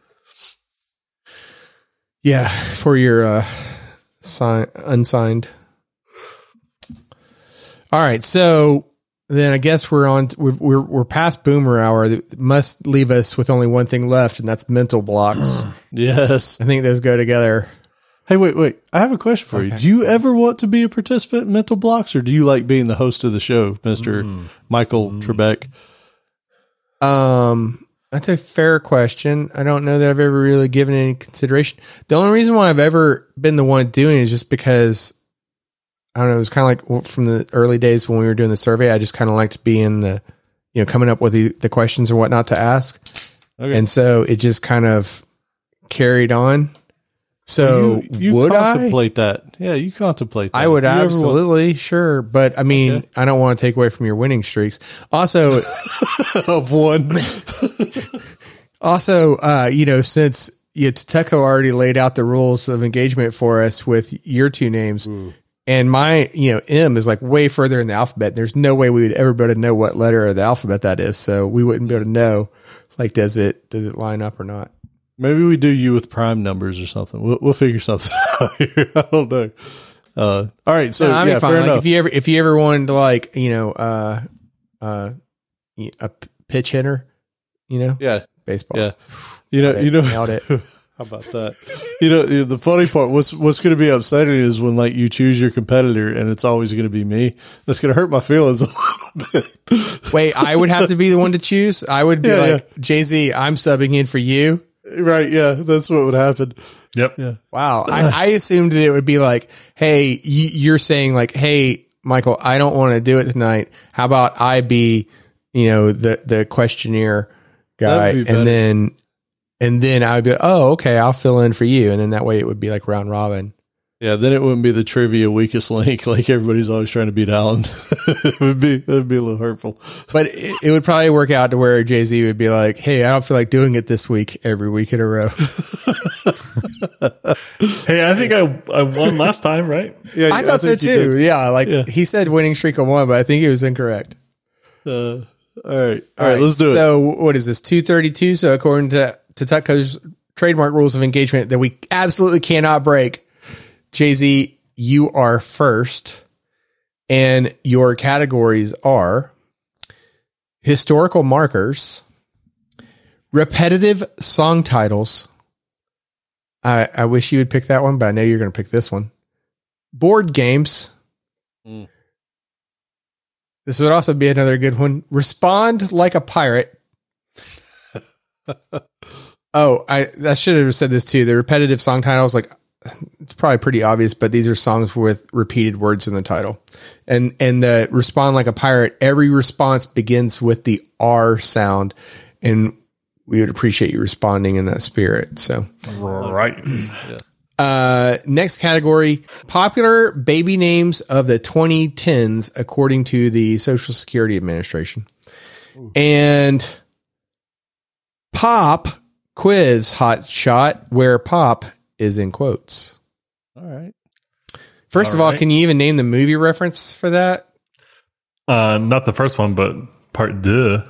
Yeah, for your unsigned. All right, so then I guess we're past boomer hour. That must leave us with only one thing left, and that's mental blocks. Yes, I think those go together. Hey, wait. I have a question for you. Do you ever want to be a participant in Mental Blocks, or do you like being the host of the show, Mr. Michael Trebek? That's a fair question. I don't know that I've ever really given any consideration. The only reason why I've ever been the one doing it is just because, I don't know, it was kind of like from the early days when we were doing the survey. I just kind of liked being coming up with the questions or whatnot to ask. Okay. And so it just kind of carried on. So you would contemplate that? Yeah, you contemplate that. I would absolutely, sure. But I mean, I don't want to take away from your winning streaks. Also, of one. Also, since Tuteco already laid out the rules of engagement for us with your two names, and my, M is like way further in the alphabet. There's no way we would ever be able to know what letter of the alphabet that is. So we wouldn't be able to know, like, does it line up or not? Maybe we do you with prime numbers or something. We'll figure something out here. I don't know. All right. So fine. Fair enough. If you ever wanted to, like, a pitch hitter, baseball. Yeah. Nailed it. How about that? The funny part, what's going to be upsetting is when like you choose your competitor and it's always going to be me. That's going to hurt my feelings a little bit. Wait, I would have to be the one to choose? I would be Jay-Z, I'm subbing in for you. Right. Yeah. That's what would happen. Yep. Yeah. Wow. I assumed that it would be like, hey, you're saying like, hey, Michael, I don't want to do it tonight. How about I be, the questionnaire guy, and then I would be like, oh, okay, I'll fill in for you. And then that way it would be like round robin. Yeah. Then it wouldn't be the trivia weakest link. Like everybody's always trying to beat Alan. That'd be a little hurtful, but it would probably work out to where Jay-Z would be like, hey, I don't feel like doing it this week, every week in a row. Hey, I think I won last time, right? Yeah. I thought so too. Yeah. He said winning streak of 1, but I think he was incorrect. All right. Let's do it. So what is this? 232. So according to Tutco's trademark rules of engagement that we absolutely cannot break, Jay-Z, you are first. And your categories are historical markers, repetitive song titles. I wish you would pick that one, but I know you're going to pick this one. Board games. This would also be another good one. Respond like a pirate. I should have said this too. The repetitive song titles, like, it's probably pretty obvious, but these are songs with repeated words in the title. And the respond like a pirate, every response begins with the R sound, and we would appreciate you responding in that spirit. So, right. Next category, popular baby names of the 2010s, according to the Social Security Administration. Ooh. And pop quiz hot shot, where pop is in quotes. All right. First of all, can you even name the movie reference for that? Not the first one, but part deux.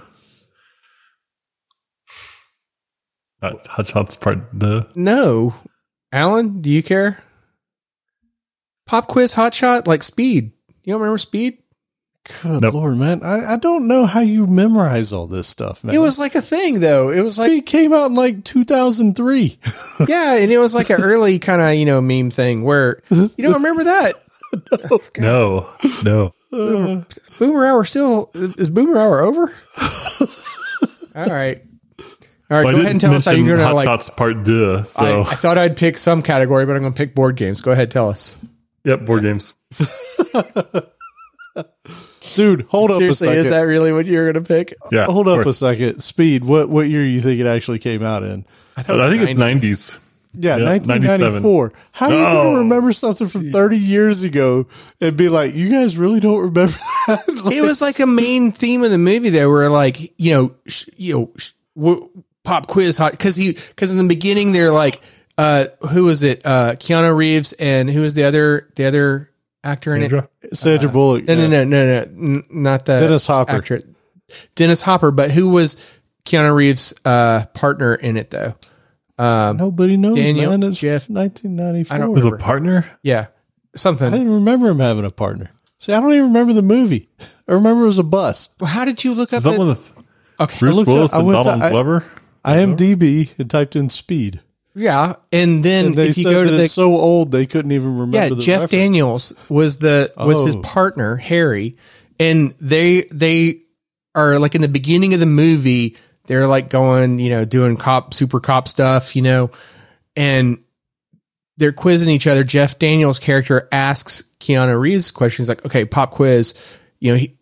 Hot Shots part deux. No. Alan, do you care? Pop quiz hot shot, like Speed. You don't remember Speed? Good Lord, man. I don't know how you memorize all this stuff, man. It was like a thing, though. It was like, it came out in like 2003. Yeah, and it was like an early kind of, meme thing where, you don't remember that? No. Boomer Hour is Boomer Hour over? All right. All right, go ahead and tell us how you're going to Hot Shots part deux. So I thought I'd pick some category, but I'm going to pick board games. Go ahead, tell us. Yep, board games. Dude, hold up a second. Is that really what you're going to pick? Yeah. Hold up a second. Speed, what year do you think it actually came out in? I think it's 90s. Yeah, 1994. How are you going to remember something from 30 years ago and be like, you guys really don't remember that? It was like a main theme of the movie there where like, pop quiz hot. Because in the beginning they're like, who was it? Keanu Reeves, and who was the other actor in it? Sandra Bullock. No, not the Dennis Hopper. Actor. Dennis Hopper, but who was Keanu Reeves' partner in it though? Nobody knows. Daniel, man. It's Jeff, 1994. Was a partner? Yeah, something. I didn't remember him having a partner. See, I don't even remember the movie. I remember it was a bus. Well, how did you look up? Is that one with okay, Bruce Willis and Donald Glover? IMDb and typed in Speed. Yeah, and then they if you said go to it's so old they couldn't even remember. The Jeff reference. Daniels was his partner Harry, and they are like in the beginning of the movie. They're like going, doing super cop stuff, and they're quizzing each other. Jeff Daniels' character asks Keanu Reeves questions like, "Okay, pop quiz. The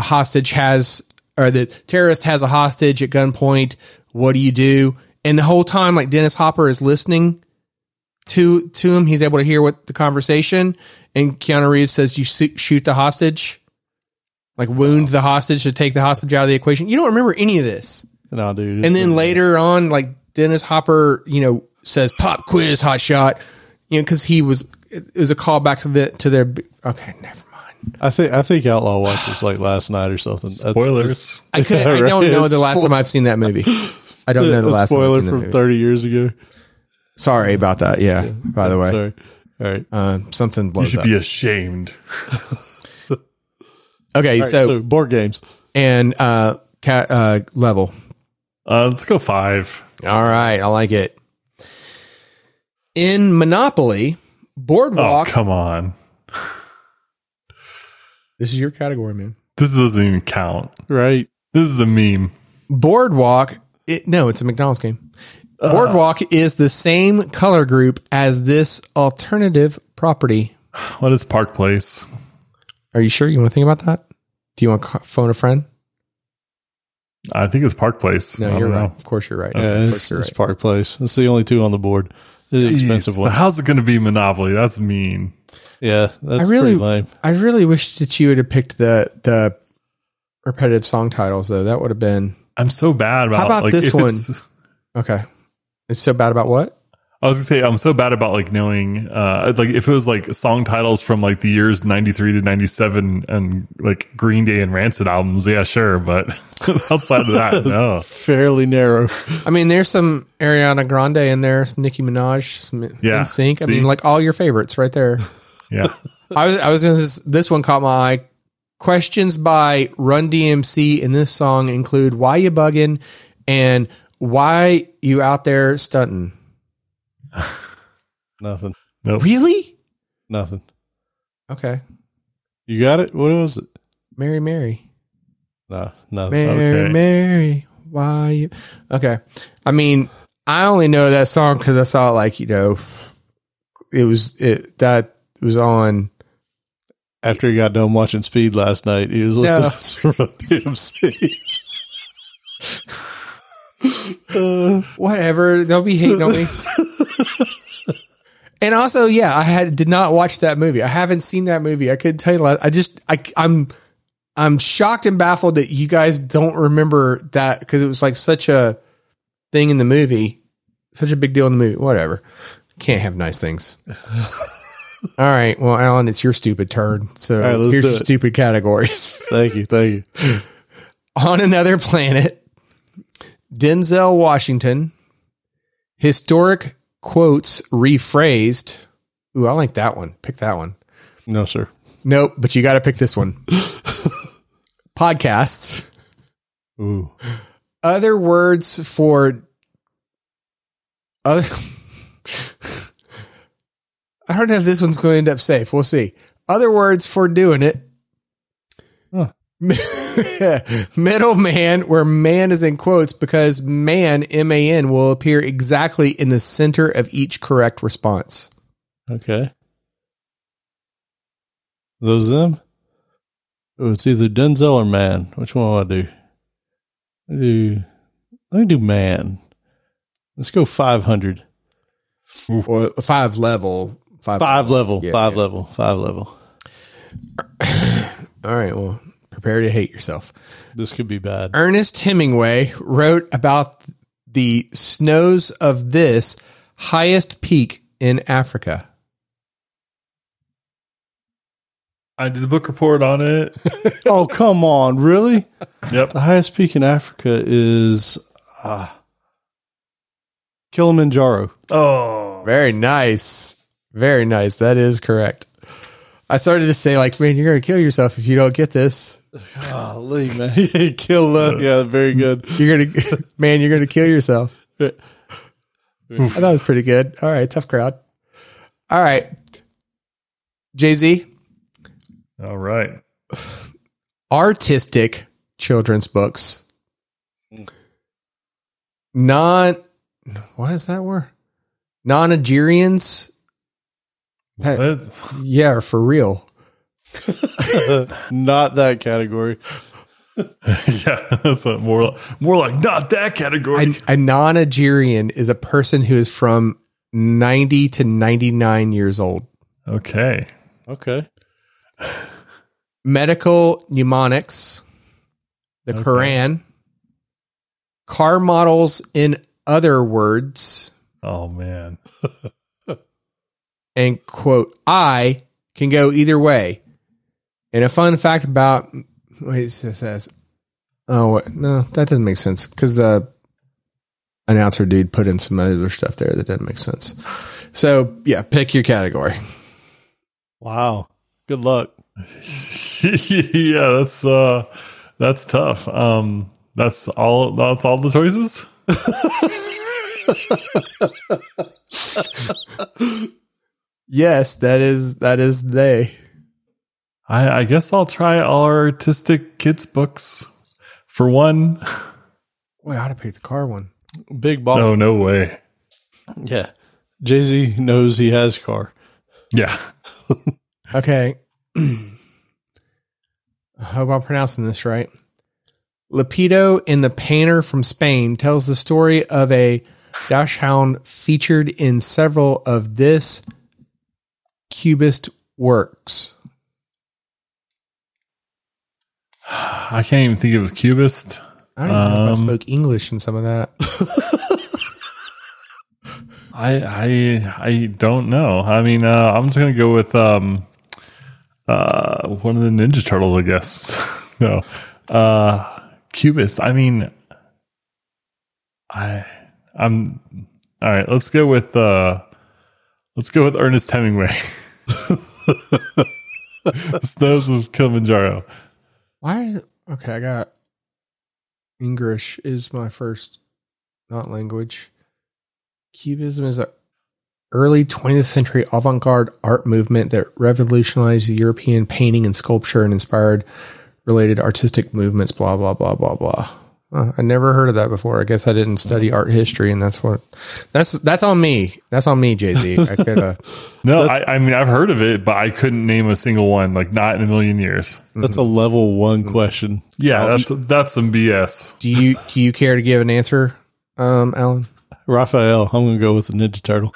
terrorist has a hostage at gunpoint. What do you do?" And the whole time, like Dennis Hopper is listening to him. He's able to hear what the conversation. And Keanu Reeves says, "You shoot the hostage, like wound the hostage to take the hostage out of the equation." You don't remember any of this. No, dude. And then later on, like Dennis Hopper, says pop quiz hot shot, because it was a callback to their. Okay, never mind. I think Outlaw watched this like last night or something. Spoilers. I don't know the last time I've seen that movie. I don't know the last time I've seen that movie. Spoiler from 30 years ago. Sorry about that. Yeah. By the way, sorry. All right. Something blows You should up. be ashamed. Okay, right, so board games and level. Let's go 5. All right, I like it. In Monopoly, Boardwalk. Oh, come on. This is your category, man. This doesn't even count. Right. This is a meme. Boardwalk. It's a McDonald's game. Boardwalk is the same color group as this alternative property. What is Park Place? Are you sure you want to think about that? Do you want to phone a friend? I think it's Park Place. No, you're right. Of course you're right. Yeah, it's Park Place. It's the only two on the board. It's the expensive one. How's it going to be Monopoly? That's mean. Yeah, that's pretty lame. I really wish that you would have picked the repetitive song titles, though. That would have been... I'm so bad about... How about this one? Okay. It's so bad about what? I was gonna say I'm so bad about like knowing like if it was like song titles from like the years 93 to 97 and like Green Day and Rancid albums, yeah, sure, but outside of that, no. Fairly narrow. I mean, there's some Ariana Grande in there, some Nicki Minaj, some NSYNC. I mean, like all your favorites right there. Yeah. I was gonna. This one caught my eye. Questions by Run DMC in this song include "Why you bugging" and "Why you out there stunting." Nothing. Nope. Really? Nothing. Okay. You got it? What was it? Mary, Mary. No, nothing. Mary, Okay. Mary. Why you? Okay. I mean, I only know that song because I saw it like, it was on. After he got done watching Speed last night, he was listening to DMC. Whatever. Don't be hating on me. And also, yeah, did not watch that movie. I haven't seen that movie. I couldn't tell you. I'm shocked and baffled that you guys don't remember that because it was like such a thing in the movie, such a big deal in the movie. Whatever. Can't have nice things. All right. Well, Alan, it's your stupid turn. So here's your stupid categories. Thank you. On Another Planet, Denzel Washington, historic quotes rephrased. Ooh, I like that one. Pick that one. No, sir. Nope, but you got to pick this one. Podcasts. Ooh. Other words for other. I don't know if this one's going to end up safe. We'll see. Other words for doing it. Huh. Middleman, where man is in quotes because man, M-A-N, will appear exactly in the center of each correct response. Okay. Those them? Oh, it's either Denzel or man. Which one will I do? Let me do man. Let's go 500. Or 5 level. 5 level. Yeah, 5 yeah. level. 5 level. All right. Well, prepare to hate yourself. This could be bad. Ernest Hemingway wrote about the snows of this highest peak in Africa. I did the book report on it. Oh, come on. Really? Yep. The highest peak in Africa is Kilimanjaro. Oh, Very nice. Very nice. That is correct. I started to say, like, man, you're going to kill yourself if you don't get this. Golly, man. Kill that. Yeah, very good. You're going to, man, you're going to kill yourself. I thought it was pretty good. All right. Tough crowd. All right. Jay-Z. all right. Artistic children's books. What is that word? Non-Nigerians. What? Yeah, or for real. Not that category. Yeah, that's more like not that category. A non-Nigerian is a person who is from 90 to 99 years old. Okay. Okay. Medical mnemonics, the Quran, car models in other words, Oh man. and quote, I can go either way. And a fun fact about, wait, it says, oh, no, that doesn't make sense because the announcer dude put in some other stuff there that doesn't make sense. So yeah, pick your category. Wow. Good luck. Yeah, that's tough. That's all the choices? Yes, that is they. I guess I'll try artistic kids books for one. Wait, I ought to pick the car one. Big ball. Oh, no way. Yeah. Jay-Z knows he has car. Yeah. Okay. I hope I'm pronouncing this right. Lepido in The Painter from Spain tells the story of a dachshund featured in several of this Cubist works. I can't even think it was Cubist. I don't know if I spoke English in some of that. I don't know. I mean, I'm just gonna go with one of the Ninja Turtles, I guess. No, Cubist. I mean, I'm all right. Let's go with Ernest Hemingway. Snows of Kilimanjaro. Why? Okay, I got English is my first not language. Cubism is a early 20th century avant-garde art movement that revolutionized European painting and sculpture and inspired related artistic movements. Blah blah blah blah blah. I never heard of that before. I guess I didn't study art history, and that's on me. That's on me, Jay-Z. I could. No, I mean I've heard of it, but I couldn't name a single one. Like not in a million years. That's a level 1 question. Yeah, that's some BS. Do you care to give an answer, Alan? Raphael, I'm going to go with the Ninja Turtle.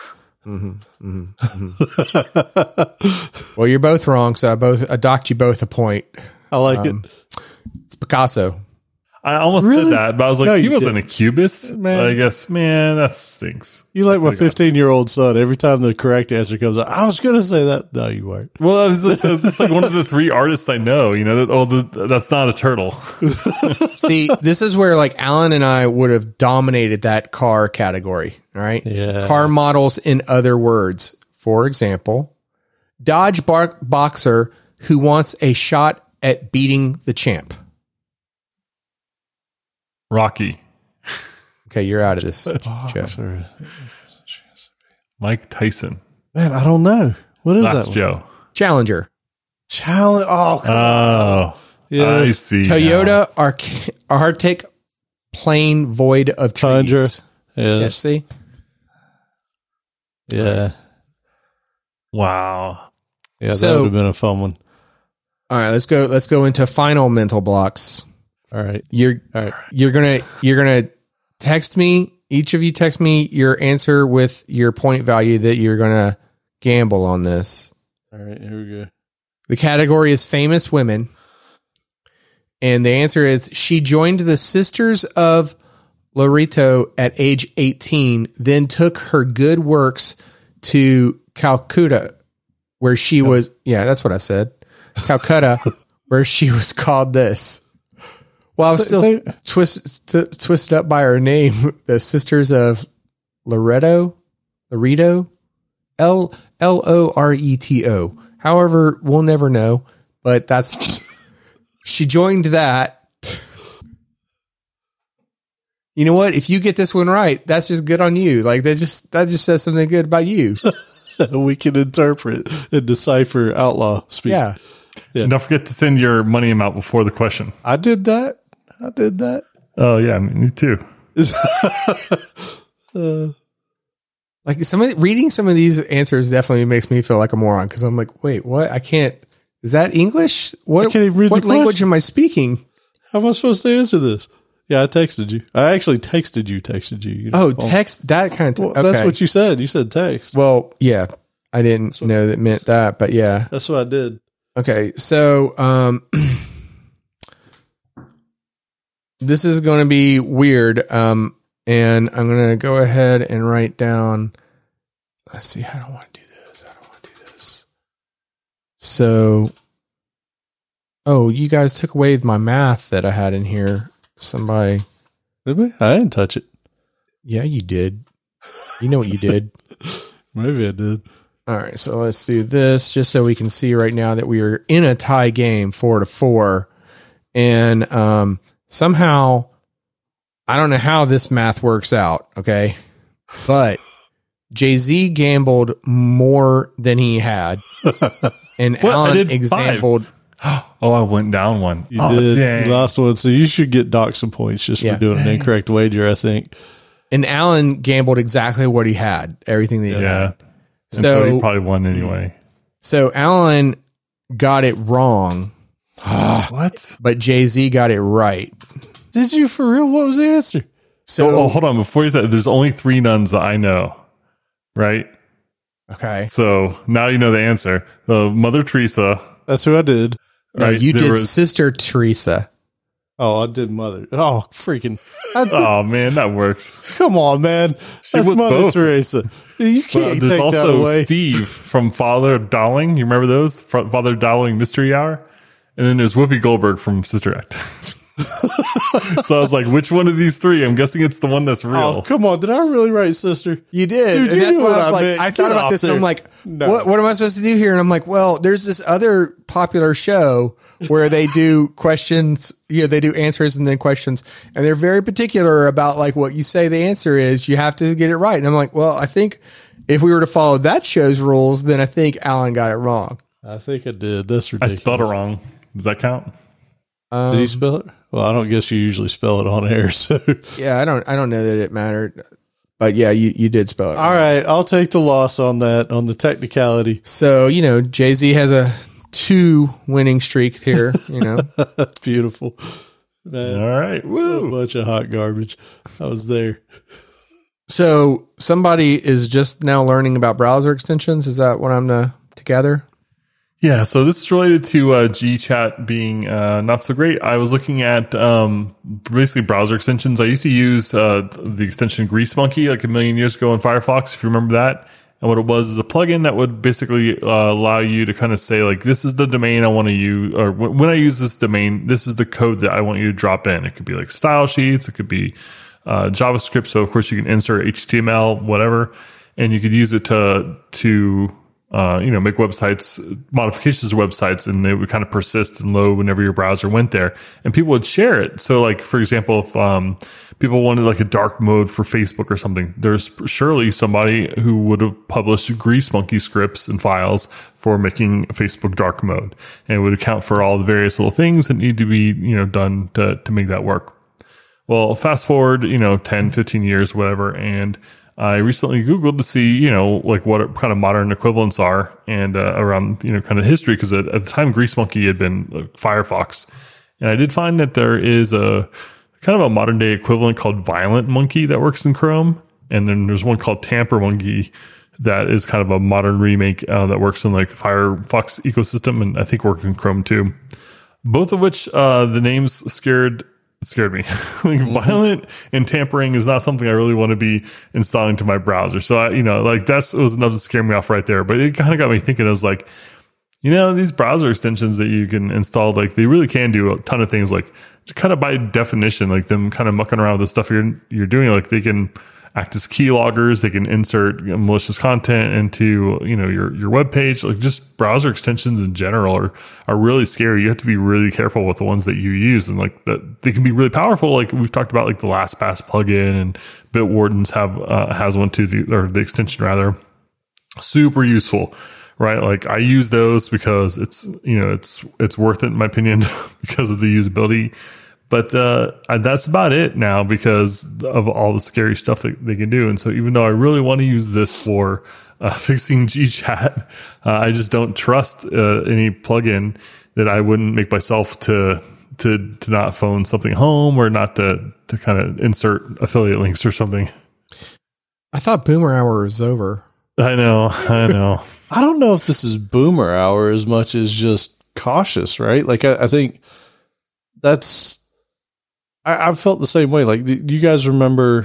Well, you're both wrong, so I docked you both a point. I like it. It's Picasso. I almost Really? did that, but I was like, No, he you wasn't didn't. a cubist. Man. I guess, man, that stinks. You like my 15-year-old son. Every time the correct answer comes out, I was going to say that. No, you weren't. Well, it's like one of the 3 artists I know. You know, that's not a turtle. See, this is where like Alan and I would have dominated that car category. All right. Yeah. Car models, in other words. For example, Dodge boxer who wants a shot at beating the champ. Rocky. Okay, you're out of this. Boxer. Mike Tyson. Man, I don't know. What is That's that? Joe. Challenger. Challenge. Oh, come on. Oh, Yes. I see. Toyota Arctic plain void of Tundra. trees. Yes. Yes, see? Yeah. Wow. Yeah, that So- would have been a fun one. All right, let's go into final mental blocks. All right. You're gonna text me. Each of you text me your answer with your point value that you're gonna gamble on this. All right, here we go. The category is famous women, and the answer is she joined the Sisters of Loreto at age 18, then took her good works to Calcutta, where she was. Yeah, that's what I said. Calcutta, where she was called this. Well, I'm still twisted up by her name, the Sisters of Loreto, Loreto. However, we'll never know, but she joined that. You know what? If you get this one right, that's just good on you. Like that just says something good about you. We can interpret and decipher outlaw speak. Yeah. And don't forget to send your money amount before the question. I did that. Oh, yeah, me too. Like reading some of these answers definitely makes me feel like a moron because I'm like, wait, what? I can't. Is that English? What? I can't even read what the language question. am I speaking? How am I supposed to answer this? Yeah, I texted you. I actually texted you. You know, Text that kind of. Well, that's what you said. You said text. Well, yeah, I didn't know that meant that, but yeah. That's what I did. Okay, so this is going to be weird, and I'm going to go ahead and write down. Let's see. I don't want to do this. So, you guys took away my math that I had in here. Somebody. Did we? I didn't touch it. Yeah, you did. You know what you did. Maybe I did. All right, so let's do this just so we can see right now that we are in a tie game 4-4. And somehow, I don't know how this math works out, okay? But Jay-Z gambled more than he had. And What? I Alan did exampled. Oh, I went down one. You did. Dang. You lost one, so you should get docked some points just for doing an incorrect wager, I think. And Alan gambled exactly what he had, everything that he had. Yeah. So he probably won anyway. So Alan got it wrong, What? but Jay-Z got it right. Did you for real? What was the answer? So hold on. Before you said, there's only 3 nuns that I know, right? okay. So now you know the answer. Mother Teresa. That's who I did. No, Right, you there did was- Sister Teresa. Oh, I did Mother. Oh, freaking. Oh, man, that works. Come on, man. That's was Mother both. Teresa. You can't There's take that also away. Steve from Father Dowling. You remember those? Father Dowling Mystery Hour? And then there's Whoopi Goldberg from Sister Act. So I was like, which one of these three? I'm guessing it's the one that's real. Oh, come on. Did I really write sister? You did. Dude, And you that's knew why what I was I like, meant. I Get thought about off this and I'm there. like, No. what am I supposed to do here? And I'm like, well, there's this other popular show where they do questions, they do answers and then questions. And they're very particular about like what you say the answer is. You have to get it right. And I'm like, well, I think if we were to follow that show's rules, then I think Alan got it wrong. I think I did. That's I ridiculous. spelled it wrong. Does that count? Did he spell it? Well, I don't guess you usually spell it on air. So, Yeah, I don't know that it mattered. But yeah, you did spell it wrong. all right. I'll take the loss on that, on the technicality. So, Jay-Z has a 2 winning streak here, That's beautiful. Man, All right. a Woo. bunch of hot garbage. I was there. So somebody is just now learning about browser extensions. Is that what I'm to gather? Yeah, so this is related to GChat being not so great. I was looking at basically browser extensions. I used to use the extension Grease Monkey like a million years ago in Firefox, if you remember that. And what it was is a plugin that would basically allow you to kind of say, like, this is the domain I want to use, or when I use this domain, this is the code that I want you to drop in. It could be like style sheets, it could be JavaScript. So, of course, you can insert HTML, whatever, and you could use it to make websites, modifications to websites, and they would kind of persist and load whenever your browser went there, and people would share it. So like, for example, if people wanted like a dark mode for Facebook or something, there's surely somebody who would have published Grease Monkey scripts and files for making Facebook dark mode, and it would account for all the various little things that need to be, done to make that work. Well, fast forward, 10, 15 years, whatever, and I recently Googled to see, like what kind of modern equivalents are and around, kind of history, because at the time Grease Monkey had been Firefox. And I did find that there is a kind of a modern day equivalent called Violent Monkey that works in Chrome. And then there's one called Tamper Monkey that is kind of a modern remake that works in like Firefox ecosystem, and I think works in Chrome too. Both of which the names scared me. Like Violent and tampering is not something I really want to be installing to my browser. So I, it was enough to scare me off right there. But it kind of got me thinking. I was like, these browser extensions that you can install, like they really can do a ton of things. Like kind of by definition, like them kind of mucking around with the stuff you're doing. Like they can act as keyloggers. They can insert malicious content into, your web page. Like just browser extensions in general are really scary. You have to be really careful with the ones that you use, and like that they can be really powerful. Like we've talked about, like the LastPass plugin, and Bitwardens has one too, the extension rather. Super useful, right? Like I use those because it's worth it in my opinion because of the usability. But that's about it now because of all the scary stuff that they can do. And so even though I really want to use this for fixing GChat, I just don't trust any plugin that I wouldn't make myself to not phone something home, or not to kind of insert affiliate links or something. I thought Boomer Hour was over. I know. I don't know if this is boomer hour as much as just cautious, right? Like I think that's... I've felt the same way. Like, do you guys remember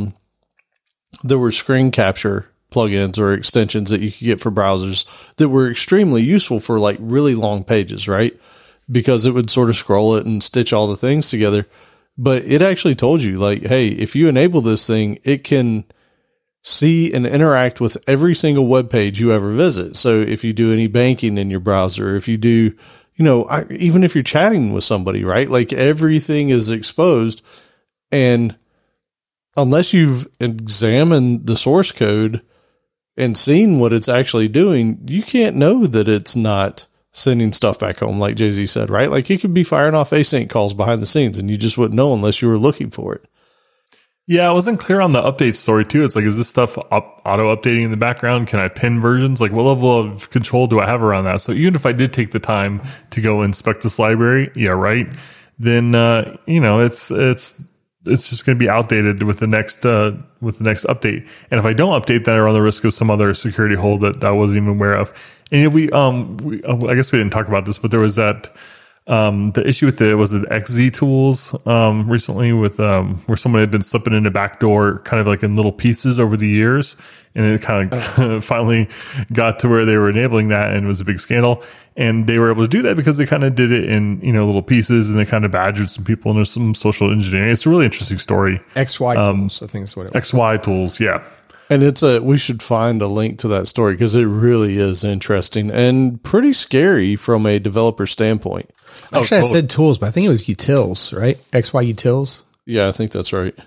there were screen capture plugins or extensions that you could get for browsers that were extremely useful for like really long pages, right? Because it would sort of scroll it and stitch all the things together. But it actually told you, like, hey, if you enable this thing, it can see and interact with every single web page you ever visit. So if you do any banking in your browser, if you do... even if you're chatting with somebody, right? Like everything is exposed, and unless you've examined the source code and seen what it's actually doing, you can't know that it's not sending stuff back home, like Jay-Z said, right? Like it could be firing off async calls behind the scenes, and you just wouldn't know unless you were looking for it. Yeah, I wasn't clear on the update story too. It's like, is this stuff auto updating in the background? Can I pin versions? Like, what level of control do I have around that? So even if I did take the time to go inspect this library, yeah, right, then it's just going to be outdated with the next update. And if I don't update, then I run the risk of some other security hole that I wasn't even aware of. And I guess we didn't talk about this, but there was that the issue with the XZ tools recently with where someone had been slipping in a backdoor kind of like in little pieces over the years, and it kind of finally got to where they were enabling that, and it was a big scandal. And they were able to do that because they kind of did it in, little pieces, and they kind of badgered some people, and there's some social engineering. It's a really interesting story. XY tools, I think is what it was. XY tools, yeah. And we should find a link to that story because it really is interesting and pretty scary from a developer standpoint. Actually, I said tools, but I think it was utils, right? XY utils? Yeah, I think that's right.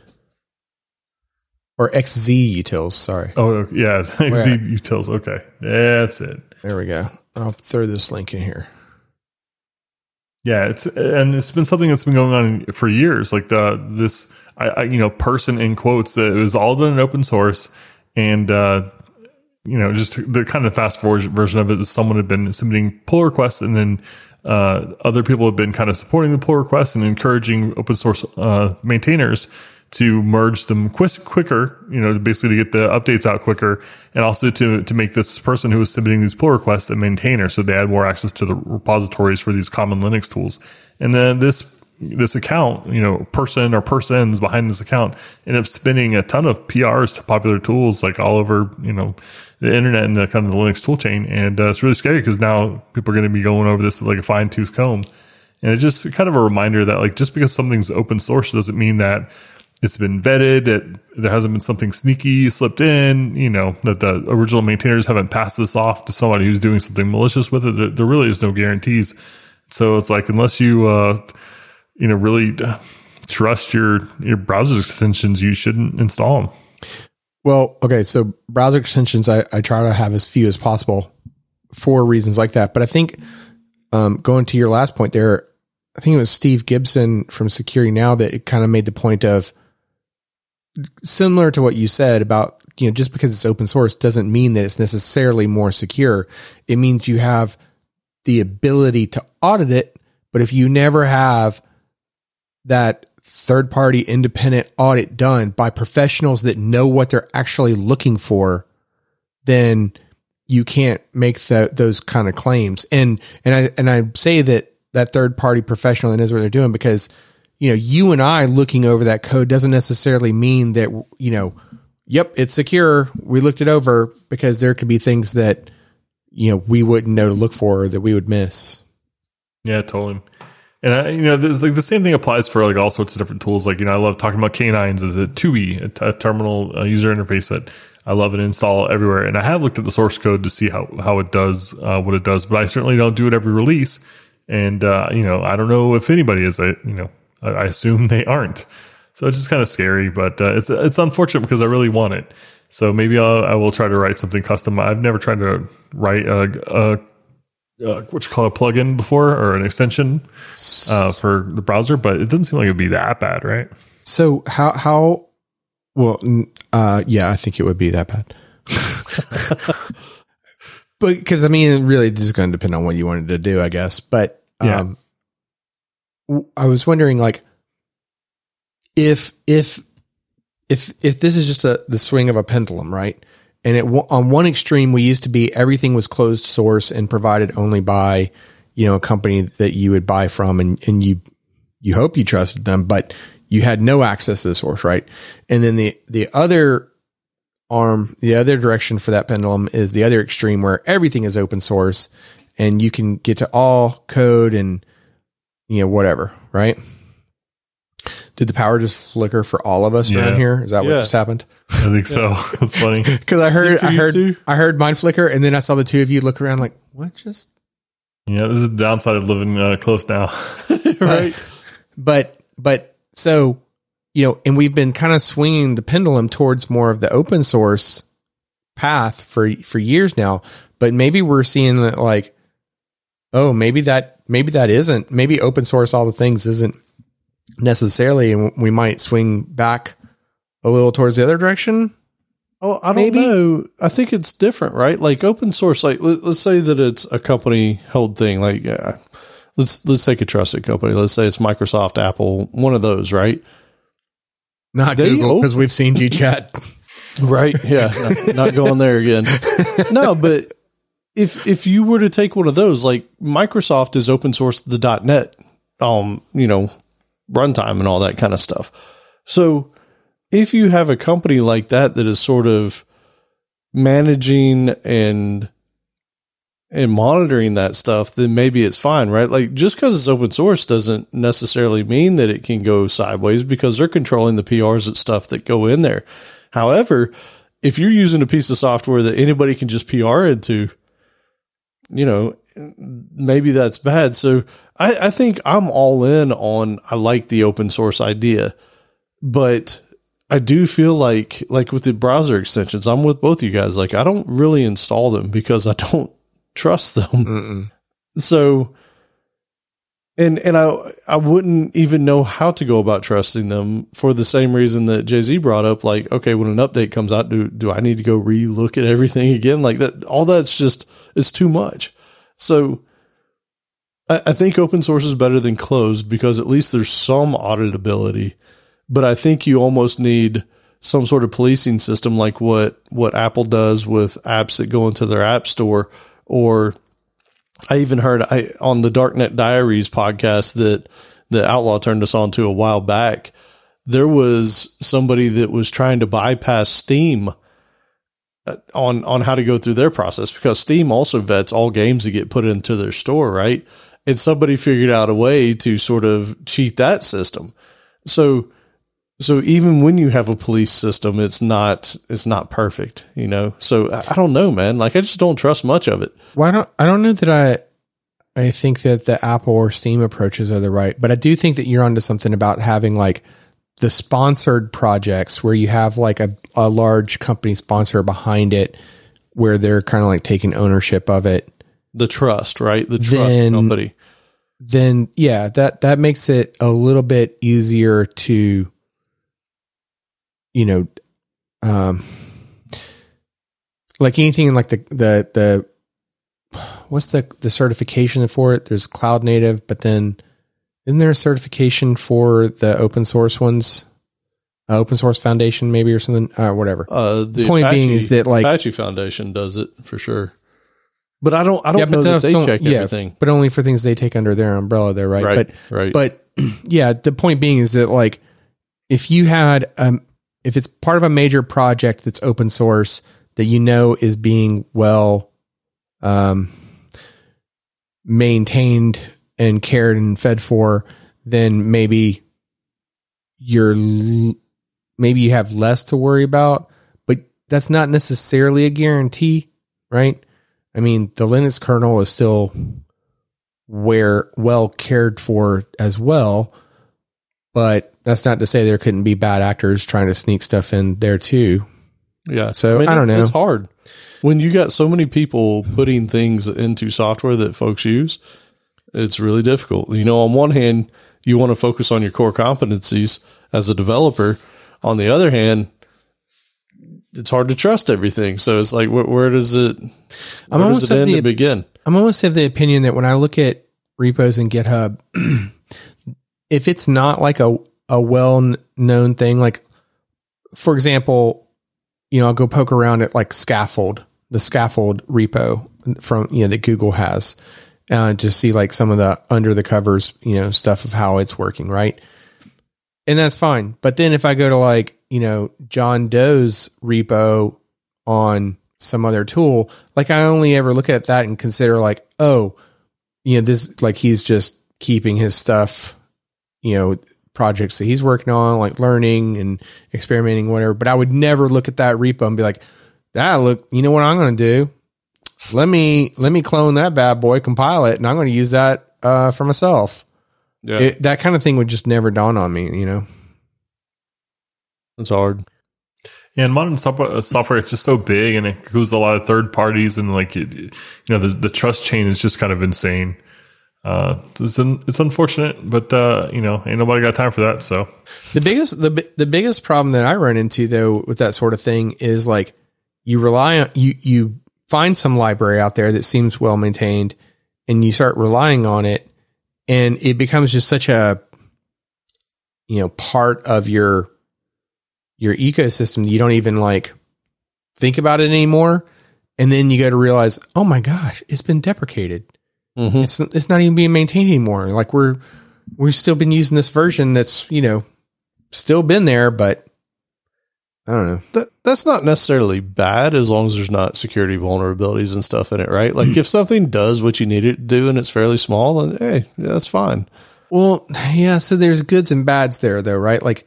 Or XZ utils, sorry. Oh, yeah. XZ utils. Okay. Yeah, that's it. There we go. I'll throw this link in here. Yeah, it's been something that's been going on for years. Like this person in quotes, it was all done in open source, and just the kind of fast forward version of it is someone had been submitting pull requests, and then other people have been kind of supporting the pull requests and encouraging open source maintainers to merge them quicker, basically to get the updates out quicker, and also to make this person who was submitting these pull requests a maintainer, so they had more access to the repositories for these common Linux tools. And then this account, person or persons behind this account end up spinning a ton of PRs to popular tools like all over, the internet and the kind of the Linux tool chain. And it's really scary because now people are going to be going over this with like a fine tooth comb. And it's just kind of a reminder that like, just because something's open source doesn't mean that it's been vetted, that there hasn't been something sneaky slipped in, that the original maintainers haven't passed this off to somebody who's doing something malicious with it. There really is no guarantees. So it's like, unless you, really trust your browser extensions, you shouldn't install them. Well, okay. So browser extensions, I try to have as few as possible for reasons like that. But I think, going to your last point there, I think it was Steve Gibson from Security Now that it kind of made the point of, similar to what you said about, just because it's open source doesn't mean that it's necessarily more secure. It means you have the ability to audit it, but if you never have that third-party independent audit done by professionals that know what they're actually looking for, then you can't make those kind of claims. And I say that third-party professional knows what they're doing because, you and I looking over that code doesn't necessarily mean that, yep, it's secure. We looked it over, because there could be things that, we wouldn't know to look for or that we would miss. Yeah, totally. And there's like the same thing applies for like all sorts of different tools. Like, I love talking about K9s as a TUI, a terminal user interface that I love and install everywhere. And I have looked at the source code to see how it does what it does, but I certainly don't do it every release. And I don't know if anybody is. I assume they aren't. So it's just kind of scary, but it's unfortunate because I really want it. So maybe I will try to write something custom. I've never tried to write what you call a plugin before, or an extension for the browser, but it doesn't seem like it'd be that bad, right? So how well, yeah, I think it would be that bad. But because it really is going to depend on what you wanted to do, I guess. But yeah. I was wondering, like, if this is just the swing of a pendulum, right? And on one extreme, we used to be everything was closed source and provided only by, a company that you would buy from, and you hope you trusted them, but you had no access to the source, right? And then the other arm, the other direction for that pendulum is the other extreme where everything is open source and you can get to all code and, whatever, right? Did the power just flicker for all of us around here? Is that what just happened? I think so. That's funny. Because I heard mine flicker, and then I saw the two of you look around like, what just? Yeah, this is the downside of living close now, right? But so, and we've been kind of swinging the pendulum towards more of the open source path for years now. But maybe we're seeing that, like, oh, maybe that isn't, maybe open source all the things isn't necessarily, and we might swing back a little towards the other direction. Oh, I don't know. I think it's different, right? Like open source, like let's say that it's a company held thing. Like let's take a trusted company. Let's say it's Microsoft, Apple, one of those, right? Not Google, because we've seen GChat. Right. Yeah. Not going there again. No, but if you were to take one of those, like Microsoft is open sourced the .NET, runtime and all that kind of stuff. So if you have a company like that is sort of managing and monitoring that stuff, then maybe it's fine, right? Like just because it's open source doesn't necessarily mean that it can go sideways because they're controlling the PRs and stuff that go in there. However, if you're using a piece of software that anybody can just PR into, maybe that's bad. So I think I'm all in on, I like the open source idea, but I do feel like with the browser extensions, I'm with both you guys. Like I don't really install them because I don't trust them. Mm-mm. So, and I wouldn't even know how to go about trusting them for the same reason that Jay-Z brought up. Like, okay, when an update comes out, do I need to go re-look at everything again? Like that, all that's just, it's too much. So I think open source is better than closed because at least there's some auditability, but I think you almost need some sort of policing system like what Apple does with apps that go into their app store. Or I even heard on the Darknet Diaries podcast that Outlaw turned us on to a while back, there was somebody that was trying to bypass Steam on how to go through their process because Steam also vets all games that get put into their store, right? And somebody figured out a way to sort of cheat that system. So even when you have a police system, it's not perfect, So I don't know, man. Like I just don't trust much of it. Well, I don't know that I think that the Apple or Steam approaches are the right, but I do think that you're onto something about having like the sponsored projects where you have like a large company sponsor behind it where they're kind of like taking ownership of it. The trust, right? The trust company. Then yeah, that makes it a little bit easier to, like anything like the what's the certification for it? There's cloud native, but then isn't there a certification for the open source ones? Open source foundation maybe or something, whatever. The point Apache, being is that like Apache Foundation does it for sure. But I don't know that they check everything. But only for things they take under their umbrella there, right? Right. But yeah, the point being is that like if you had if it's part of a major project that's open source that is being well maintained and cared and fed for, then maybe you have less to worry about, but that's not necessarily a guarantee, right? I mean, the Linux kernel is still well cared for as well, but that's not to say there couldn't be bad actors trying to sneak stuff in there too. Yeah. So I don't know. It's hard when you got so many people putting things into software that folks use. It's really difficult. On one hand, you want to focus on your core competencies as a developer. On the other hand, it's hard to trust everything. So it's like, where does it end and begin? I'm almost of the opinion that when I look at repos in GitHub, if it's not like a well-known thing, like for example, I'll go poke around at like Scaffold, the Scaffold repo from, that Google has, to see like some of the under the covers, stuff of how it's working. Right. And that's fine. But then if I go to like, John Doe's repo on some other tool, like I only ever look at that and consider like, this, like he's just keeping his stuff, projects that he's working on, like learning and experimenting, whatever. But I would never look at that repo and be like, look, you know what I'm going to do? Let me clone that bad boy, compile it, and I'm going to use that for myself. Yeah. That kind of thing would just never dawn on me, It's hard. Yeah, and modern software it's just so big, and it includes a lot of third parties, and like the trust chain is just kind of insane. It's unfortunate, but ain't nobody got time for that. So the biggest problem that I run into though with that sort of thing is like you rely on you find some library out there that seems well maintained, and you start relying on it, and it becomes just such a part of your ecosystem. You don't even like think about it anymore. And then you go to realize, oh my gosh, it's been deprecated. It's not even being maintained anymore. Like we've still been using this version that's, still been there, but I don't know. That's not necessarily bad as long as there's not security vulnerabilities and stuff in it, right? Like if something does what you need it to do and it's fairly small, then hey, yeah, that's fine. Well, yeah. So there's goods and bads there, though, right? Like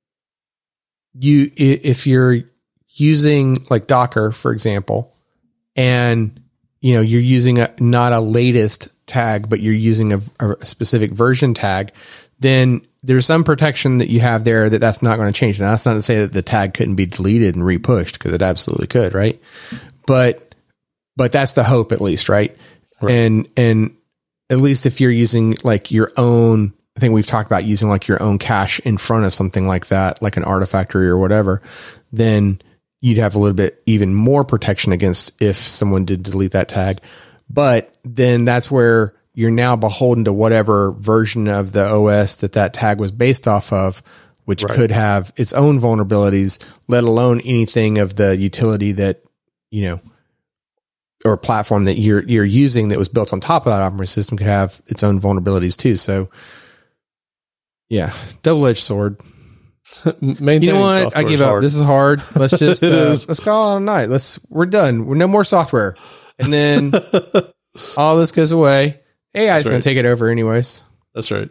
if you're using like Docker, for example, and you're using not a latest tag, but you're using a specific version tag, then there's some protection that you have there that's not going to change. Now, that's not to say that the tag couldn't be deleted and repushed, because it absolutely could, right? But that's the hope, at least, right? And at least if you're using like your own, I think we've talked about using like your own cache in front of something like that, like an Artifactory or whatever, then you'd have a little bit even more protection against if someone did delete that tag. But then that's where you're now beholden to whatever version of the OS that tag was based off of, which could have its own vulnerabilities, let alone anything of the utility that, or platform that you're using that was built on top of that operating system could have its own vulnerabilities too. So yeah, double-edged sword. You know what? I give up. This is hard. Let's just, let's call it a night. We're done. We're no more software. And then all this goes away. AI is going to take it over anyways. That's right.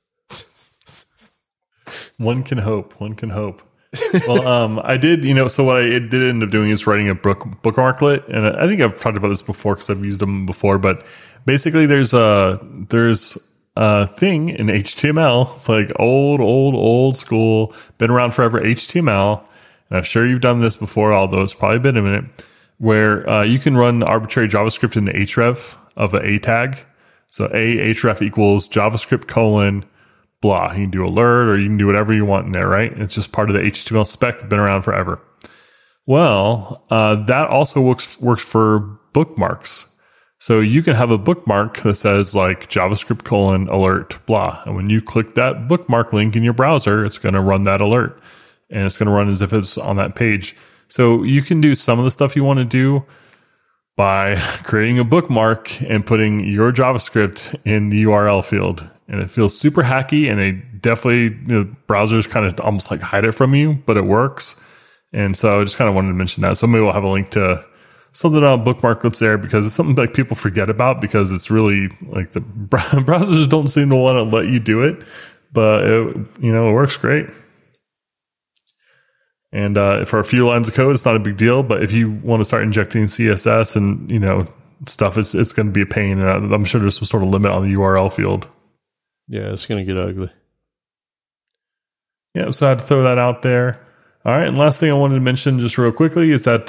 One can hope. Well, I did, so what I did end up doing is writing a bookmarklet. And I think I've talked about this before because I've used them before, but basically there's a thing in HTML. It's like old school, been around forever HTML. And I'm sure you've done this before, although it's probably been a minute, where you can run arbitrary JavaScript in the href of an A tag. So href equals JavaScript : blah. You can do alert or you can do whatever you want in there, right? It's just part of the HTML spec that's been around forever. Well, that also works for bookmarks. So you can have a bookmark that says like JavaScript : alert, blah. And when you click that bookmark link in your browser, it's going to run that alert. And it's going to run as if it's on that page. So you can do some of the stuff you want to do by creating a bookmark and putting your JavaScript in the URL field. And it feels super hacky, and they definitely, browsers kind of almost like hide it from you, but it works. And so I just kind of wanted to mention that. So maybe we'll have a link to something about bookmarklets there, because it's something like people forget about, because it's really like the browsers don't seem to want to let you do it, but it works great. And for a few lines of code, it's not a big deal. But if you want to start injecting CSS and stuff, it's going to be a pain. And I'm sure there's some sort of limit on the URL field. Yeah, it's going to get ugly. Yeah, so I had to throw that out there. All right, and last thing I wanted to mention just real quickly is that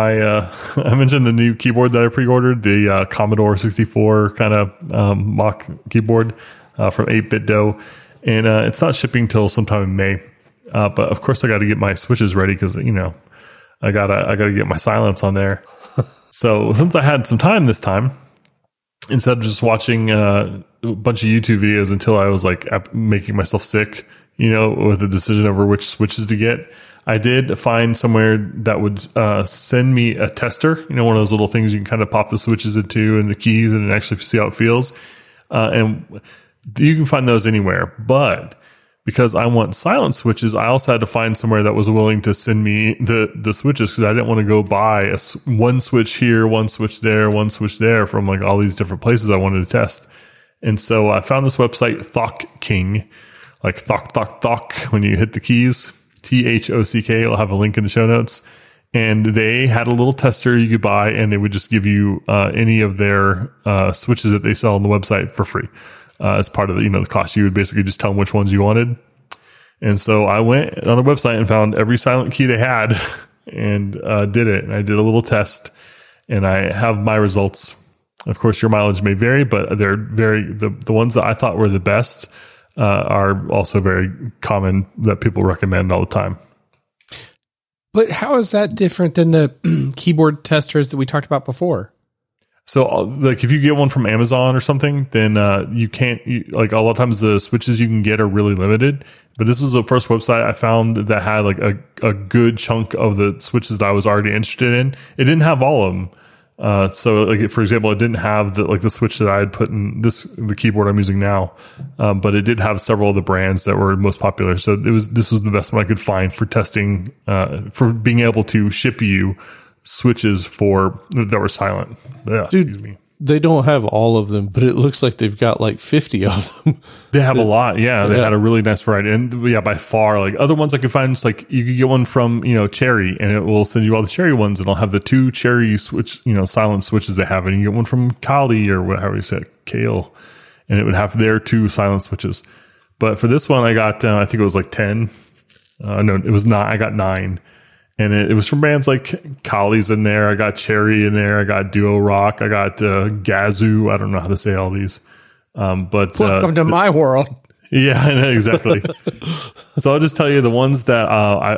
I mentioned the new keyboard that I pre-ordered, the Commodore 64 kind of mock keyboard from 8BitDo, and it's not shipping till sometime in May. But of course, I got to get my switches ready because I gotta get my silence on there. So since I had some time this time, instead of just watching a bunch of YouTube videos until I was like making myself sick, with a decision over which switches to get, I did find somewhere that would send me a tester. One of those little things you can kind of pop the switches into and the keys and actually see how it feels. And you can find those anywhere, but because I want silent switches, I also had to find somewhere that was willing to send me the switches, because I didn't want to go buy one switch here, one switch there from like all these different places I wanted to test. And so I found this website, ThockKing, like thok when you hit the keys, THOCK. I'll have a link in the show notes. And they had a little tester you could buy, and they would just give you any of their switches that they sell on the website for free. As part of the cost. You would basically just tell them which ones you wanted. And so I went on the website and found every silent key they had and did it. And I did a little test, and I have my results. Of course, your mileage may vary, but they're the ones that I thought were the best are also very common that people recommend all the time. But how is that different than the keyboard testers that we talked about before? So, like, if you get one from Amazon or something, then you can't, like, a lot of times the switches you can get are really limited. But this was the first website I found that had, like, a good chunk of the switches that I was already interested in. It didn't have all of them, So like, for example, it didn't have the switch that I had put in the keyboard I'm using now. But it did have several of the brands that were most popular. So this was the best one I could find for testing, for being able to ship you switches that were silent. Yeah, Dude, excuse me. They don't have all of them, but it looks like they've got like 50 of them. They have a lot. Yeah. They had a really nice variety. And yeah, by far, like other ones I could find, just like you could get one from, Cherry, and it will send you all the Cherry ones, and it'll have the 2 Cherry switch, silent switches they have. And you get one from Kali or whatever you say, Kale, and it would have their 2 silent switches. But for this one, I got, I think it was like 10. No, it was not. I got 9. And it was from brands like Kali's in there. I got Cherry in there. I got Duo Rock. I got Gazoo. I don't know how to say all these. But welcome to my world. Yeah, I know, exactly. So I'll just tell you the ones that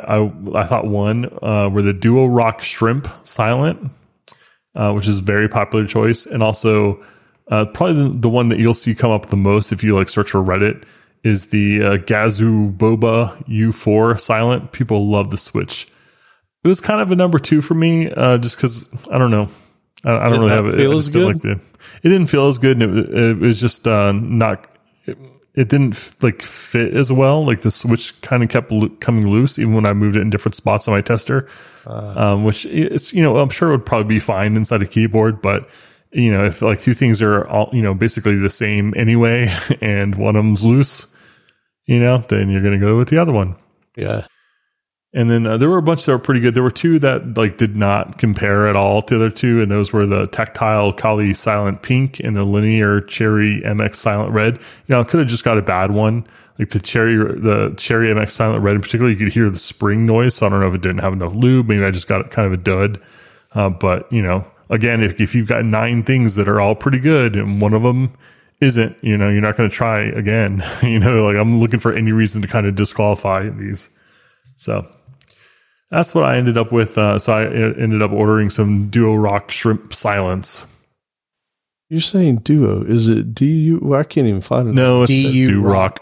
I thought won were the Duo Rock Shrimp Silent, which is a very popular choice. And also probably the one that you'll see come up the most if you like search for Reddit is the Gazoo Boba U4 Silent. People love the switch. It was kind of a number 2 for me, just because I don't know. I don't really have it. Feel as good? It didn't feel as good, and it was just not. It didn't fit as well. Like the switch kind of kept coming loose, even when I moved it in different spots on my tester. Which is, I'm sure it would probably be fine inside a keyboard, but if like 2 things are all basically the same anyway, and one of them's loose, then you're gonna go with the other one. Yeah. And then there were a bunch that were pretty good. There were 2 that like did not compare at all to the other 2, and those were the Tactile Kali Silent Pink and the Linear Cherry MX Silent Red. I could have just got a bad one, like the Cherry MX Silent Red in particular. You could hear the spring noise, so I don't know if it didn't have enough lube. Maybe I just got kind of a dud. But again, if you've got 9 things that are all pretty good and one of them isn't, you're not going to try again. Like I'm looking for any reason to kind of disqualify these. So that's what I ended up with. So I ended up ordering some Duo Rock Shrimp Silence. You're saying Duo? Is it DU? Well, I can't even find it. No, it's Durock.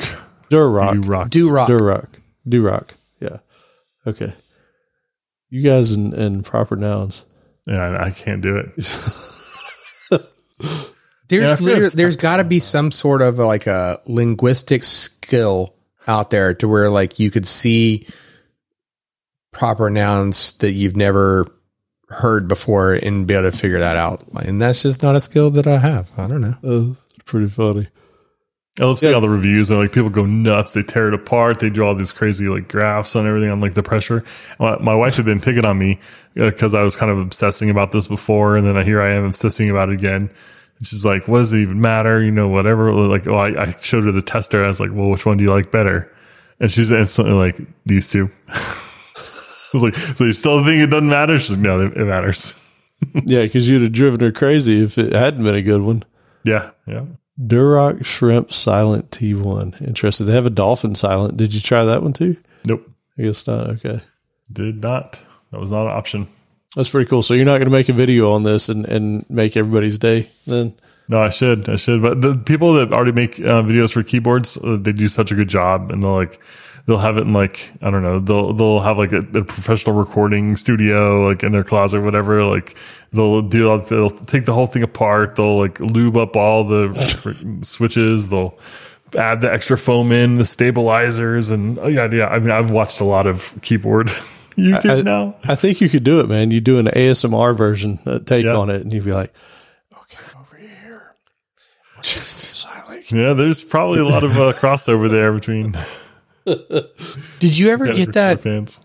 Durock. Yeah. Okay. You guys in proper nouns. Yeah, I can't do it. There's got to be some sort of like a linguistic skill out there to where like you could see proper nouns that you've never heard before and be able to figure that out. And that's just not a skill that I have. I don't know. It's pretty funny. I love seeing all the reviews, and like people go nuts. They tear it apart. They do all these crazy like graphs on everything on like the pressure. My wife had been picking on me because I was kind of obsessing about this before, and then here I am obsessing about it again. And she's like, "What does it even matter? Whatever." Like, I showed her the tester. I was like, "Well, which one do you like better?" And she's instantly like, "These 2." I was like, "So you still think it doesn't matter?" She's like, "No, it matters." Yeah, because you'd have driven her crazy if it hadn't been a good one. Yeah. Durock Shrimp Silent T1. Interesting. They have a Dolphin Silent. Did you try that one too? Nope. I guess not. Okay. Did not. That was not an option. That's pretty cool. So you're not going to make a video on this and make everybody's day then? No, I should. But the people that already make videos for keyboards, they do such a good job, and they'll have it in like, I don't know, they'll have like a professional recording studio like in their closet or whatever. Like they'll take the whole thing apart. They'll like lube up all the switches. They'll add the extra foam in, the stabilizers, and yeah. I mean, I've watched a lot of keyboard YouTube now. I think you could do it, man. You do an ASMR version take on it, and you'd be like, okay, over here. Silent. Yeah, there's probably a lot of crossover there between. Did you ever get that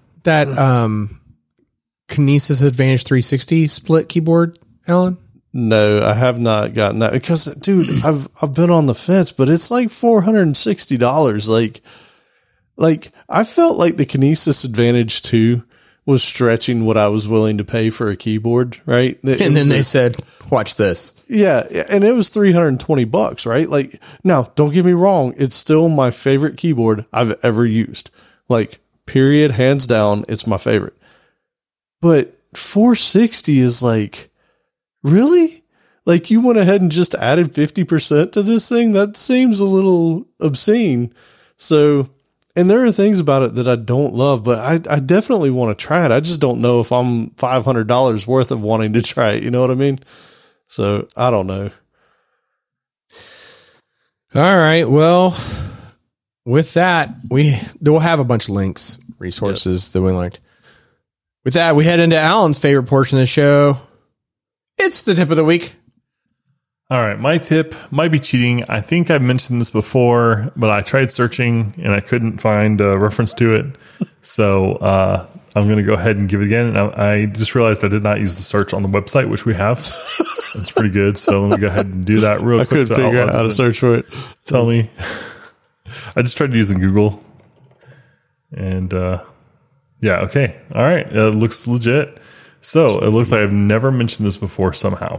Kinesis Advantage 360 split keyboard, Alan? No, I have not gotten that because, dude, I've been on the fence, but it's like $460. Like I felt like the Kinesis Advantage 2 was stretching what I was willing to pay for a keyboard, right? And then they said, "Watch this." Yeah, and it was $320, right? Like, now, don't get me wrong, it's still my favorite keyboard I've ever used. Like, period, hands down, it's my favorite. But $460 is like, really? Like, you went ahead and just added 50% to this thing? That seems a little obscene. So And there are things about it that I don't love, but I definitely want to try it. I just don't know if I'm $500 worth of wanting to try it. You know what I mean? So I don't know. All right. Well, with that, we'll have a bunch of links, resources that we liked. With that, we head into Alan's favorite portion of the show. It's the tip of the week. All right, my tip might be cheating. I think I've mentioned this before, but I tried searching and I couldn't find a reference to it. So I'm going to go ahead and give it again. And I just realized I did not use the search on the website, which we have. It's pretty good. So let me go ahead and do that real quick. I couldn't figure out how to search for it. Tell me. I just tried using Google. And yeah, okay. All right. It looks legit. So it looks like I've never mentioned this before somehow.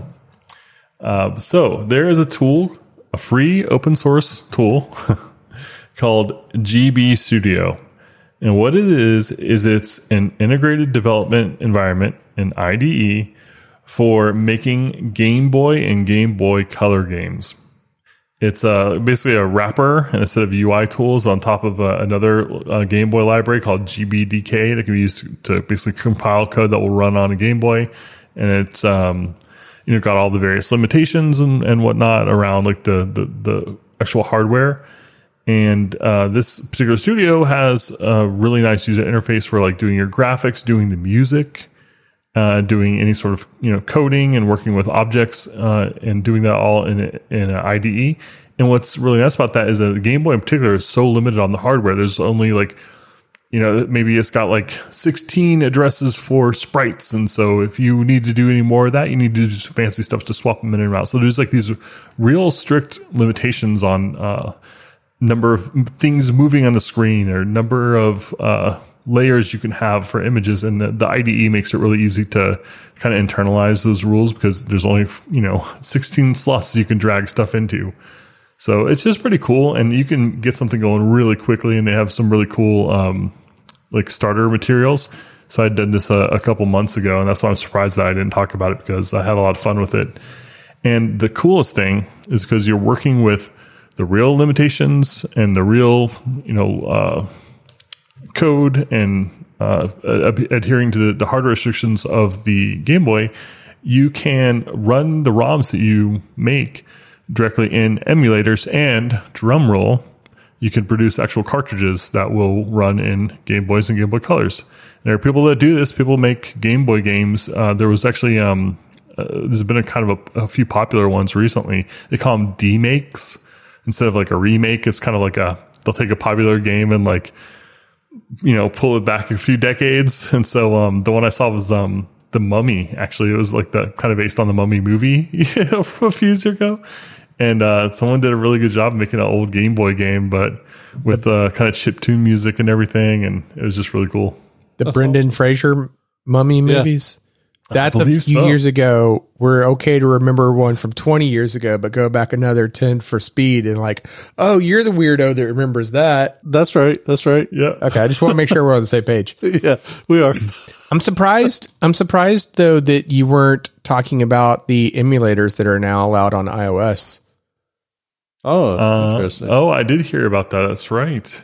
So there is a tool, a free open source tool called GB Studio. And what it is it's an integrated development environment, an IDE, for making Game Boy and Game Boy Color games. It's basically a wrapper and a set of UI tools on top of another Game Boy library called GBDK that can be used to basically compile code that will run on a Game Boy. And it's got all the various limitations and whatnot around like the actual hardware. And this particular studio has a really nice user interface for like doing your graphics, doing the music, doing any sort of coding and working with objects, and doing that all in an IDE. And what's really nice about that is that the Game Boy in particular is so limited on the hardware. There's only like maybe it's got like 16 addresses for sprites. And so if you need to do any more of that, you need to do some fancy stuff to swap them in and out. So there's like these real strict limitations on number of things moving on the screen or number of layers you can have for images. And the IDE makes it really easy to kind of internalize those rules because there's only 16 slots you can drag stuff into. So it's just pretty cool, and you can get something going really quickly, and they have some really cool like starter materials. So I did this a couple months ago, and that's why I'm surprised that I didn't talk about it because I had a lot of fun with it. And the coolest thing is because you're working with the real limitations and the real code and adhering to the hardware restrictions of the Game Boy, you can run the ROMs that you make directly in emulators, and drum roll, you can produce actual cartridges that will run in Game Boys and Game Boy Colors. And there are people that do this. People make Game Boy games. There was actually there's been a few popular ones recently. They call them demakes instead of like a remake. It's kind of like they'll take a popular game and like pull it back a few decades. And so the one I saw was The Mummy. Actually, it was like the kind of based on the Mummy movie from a few years ago. And someone did a really good job making an old Game Boy game, but with kind of chiptune music and everything, and it was just really cool. That's Brendan Fraser Mummy movies. That's a few years ago. We're okay to remember one from 20 years ago, but go back another 10 for speed and like, oh, you're the weirdo that remembers that. That's right. Yeah. Okay. I just want to make sure we're on the same page. Yeah, we are. I'm surprised though that you weren't talking about the emulators that are now allowed on iOS. Oh, interesting. Oh, I did hear about that. That's right.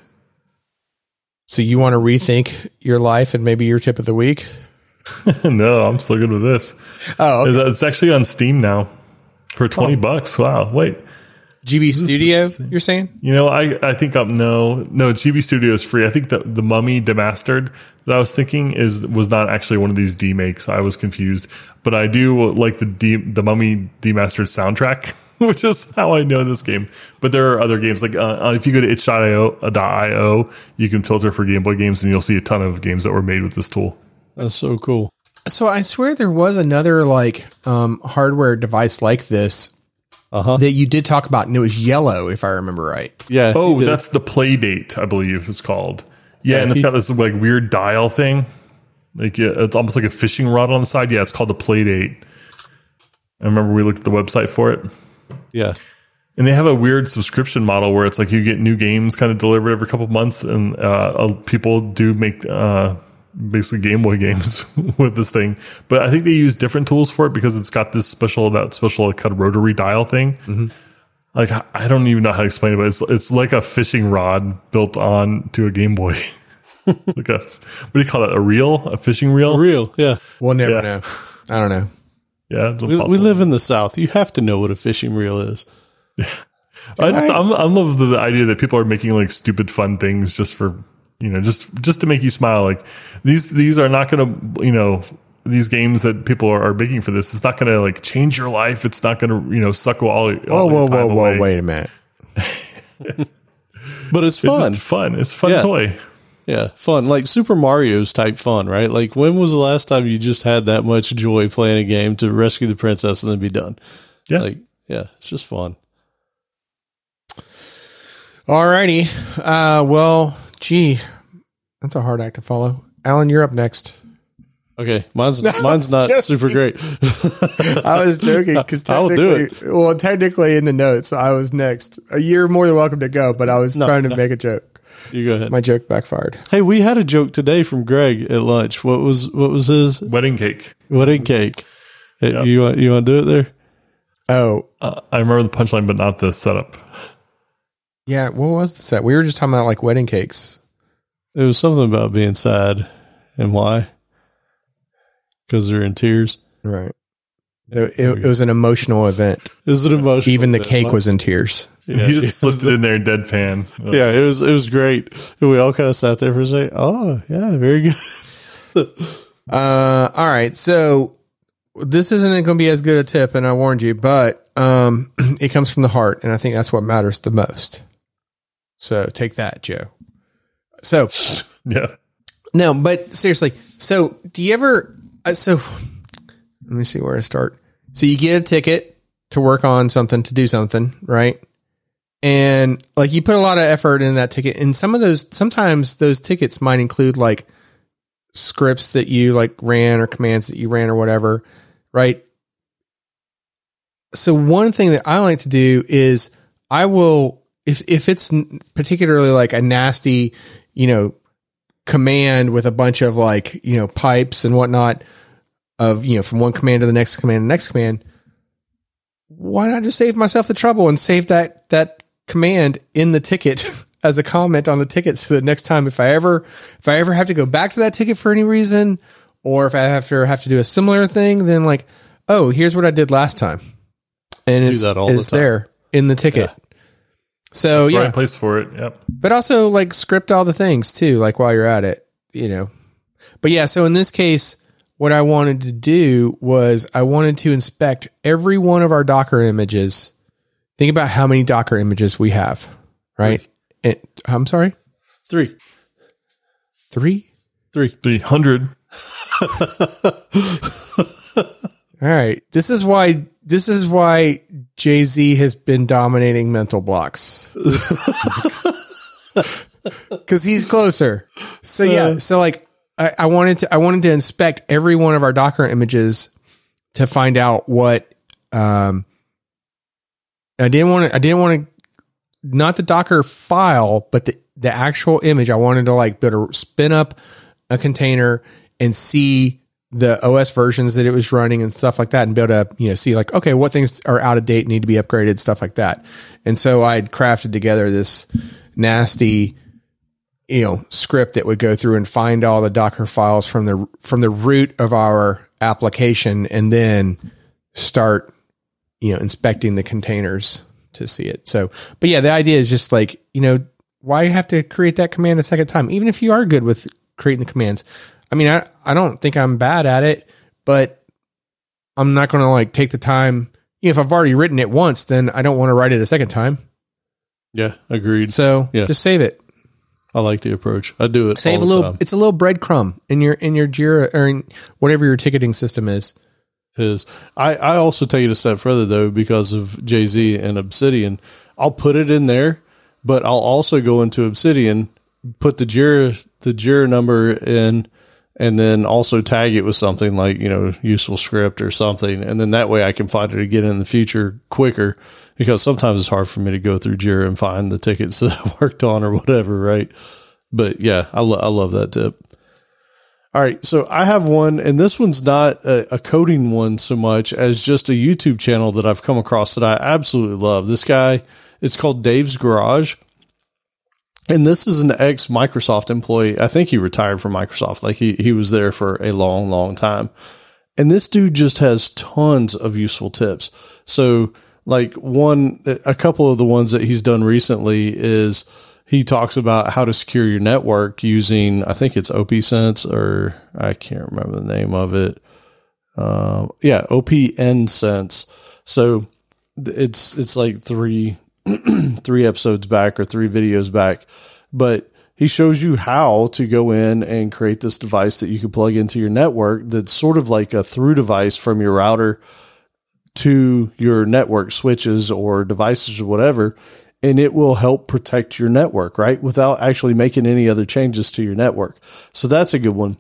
So you want to rethink your life and maybe your tip of the week? No, I'm still good with this. Oh, okay. It's actually on Steam now for $20. Wow. Wait. GB Studio, you're saying? I think no, GB Studio is free. I think the Mummy Demastered that I was thinking was not actually one of these demakes. I was confused, but I do like the Mummy Demastered soundtrack, which is how I know this game. But there are other games like if you go to itch.io, you can filter for Game Boy games, and you'll see a ton of games that were made with this tool. That's so cool. So I swear there was another like hardware device like this. That you did talk about, and it was yellow, if I remember right. Yeah. Oh, that's the Playdate, I believe it's called. Yeah, and it's got this like weird dial thing. Like it's almost like a fishing rod on the side. Yeah, it's called the Playdate. I remember we looked at the website for it. Yeah. And they have a weird subscription model where it's like you get new games kind of delivered every couple of months, and people do make basically Game Boy games with this thing. But I think they use different tools for it because it's got that special kind of rotary dial thing. Mm-hmm. like I don't even know how to explain it, but it's like a fishing rod built on to a Game Boy. Like a, what do you call that? A reel? A fishing reel? A reel, yeah. We'll never know. I don't know. Yeah, it's We live in the South. You have to know what a fishing reel is. I love the idea that people are making like stupid fun things just for, just to make you smile. Like these are not going to, these games that people are making for this, it's not going to like change your life. It's not going to, suck all your time away. Wait a minute. But it's fun. It's fun. It's a fun toy. Yeah, fun. Like Super Mario's type fun, right? Like when was the last time you just had that much joy playing a game to rescue the princess and then be done? Yeah. It's just fun. Alrighty. Well, gee, that's a hard act to follow. Alan, you're up next. Okay, mine's not super great. I was joking because I'll do it. Well, technically in the notes, I was next. You're more than welcome to go, but I was trying to make a joke. You go ahead. My joke backfired. Hey, we had a joke today from Greg at lunch. What was his? Wedding cake. Wedding cake. Yep. You want to do it there? Oh, I remember the punchline, but not the setup. yeah. What was the set? We were just talking about like wedding cakes. It was something about being sad and why. Because they're in tears. Right. It was an emotional event. It was an emotional Even the event. cake was in tears. Yeah, He just slipped it in there deadpan. yeah, it was great. And we all kind of sat there for a second. Oh, yeah, very good. All right. So this isn't going to be as good a tip, and I warned you, but it comes from the heart, and I think that's what matters the most. So take that, Joe. So Yeah. no, but seriously. So do you ever? So let me see where to start. So you get a ticket to work on something, to do something, right? And like you put a lot of effort in that ticket, and sometimes those tickets might include like scripts that you like ran or commands that you ran or whatever, right? So one thing that I like to do is I will, if it's particularly like a nasty, command with a bunch of like, pipes and whatnot of, from one command to the next command, why not just save myself the trouble and save that command in the ticket as a comment on the ticket. So the next time, if I ever have to go back to that ticket for any reason, or if I have to do a similar thing, then like, oh, here's what I did last time. And it's there in the ticket. Yeah. So Right place for it. Yep. But also like script all the things too, like while you're at it, But yeah, so in this case, what I wanted to do was I wanted to inspect every one of our Docker images. Think about how many Docker images we have, right? I'm sorry? 3. 300. All right. This is why Jay-Z has been dominating mental blocks. Cause he's closer. So yeah. So like I wanted to inspect every one of our Docker images to find out what, I didn't want to, not the Docker file, but the actual image. I wanted to like be able to spin up a container and see the OS versions that it was running and stuff like that, and be able to, see like, okay, what things are out of date, need to be upgraded, stuff like that. And so I had crafted together this nasty, script that would go through and find all the Docker files from the root of our application, and then start, inspecting the containers to see it. So, but yeah, the idea is just like, why have to create that command a second time? Even if you are good with creating the commands. I mean, I don't think I'm bad at it, but I'm not going to like take the time. If I've already written it once, then I don't want to write it a second time. Yeah, agreed. So just save it. I like the approach. I do it. Save a little. Time. It's a little breadcrumb in your Jira or in whatever your ticketing system is. I also take it a step further though, because of Jay-Z and Obsidian. I'll put it in there, but I'll also go into Obsidian, put the Jira number in, and then also tag it with something like, useful script or something. And then that way I can find it again in the future quicker, because sometimes it's hard for me to go through Jira and find the tickets that I worked on or whatever. Right. But yeah, I love that tip. All right. So I have one, and this one's not a coding one so much as just a YouTube channel that I've come across that I absolutely love. This guy, it's called Dave's Garage. And this is an ex Microsoft employee. I think he retired from Microsoft. Like he was there for a long, long time. And this dude just has tons of useful tips. So like a couple of the ones that he's done recently is he talks about how to secure your network using, I think it's OPSense, or I can't remember the name of it. OPNsense. So it's like three episodes back or 3 videos back, but he shows you how to go in and create this device that you can plug into your network. That's sort of like a through device from your router to your network switches or devices or whatever. And it will help protect your network, right? Without actually making any other changes to your network. So that's a good one.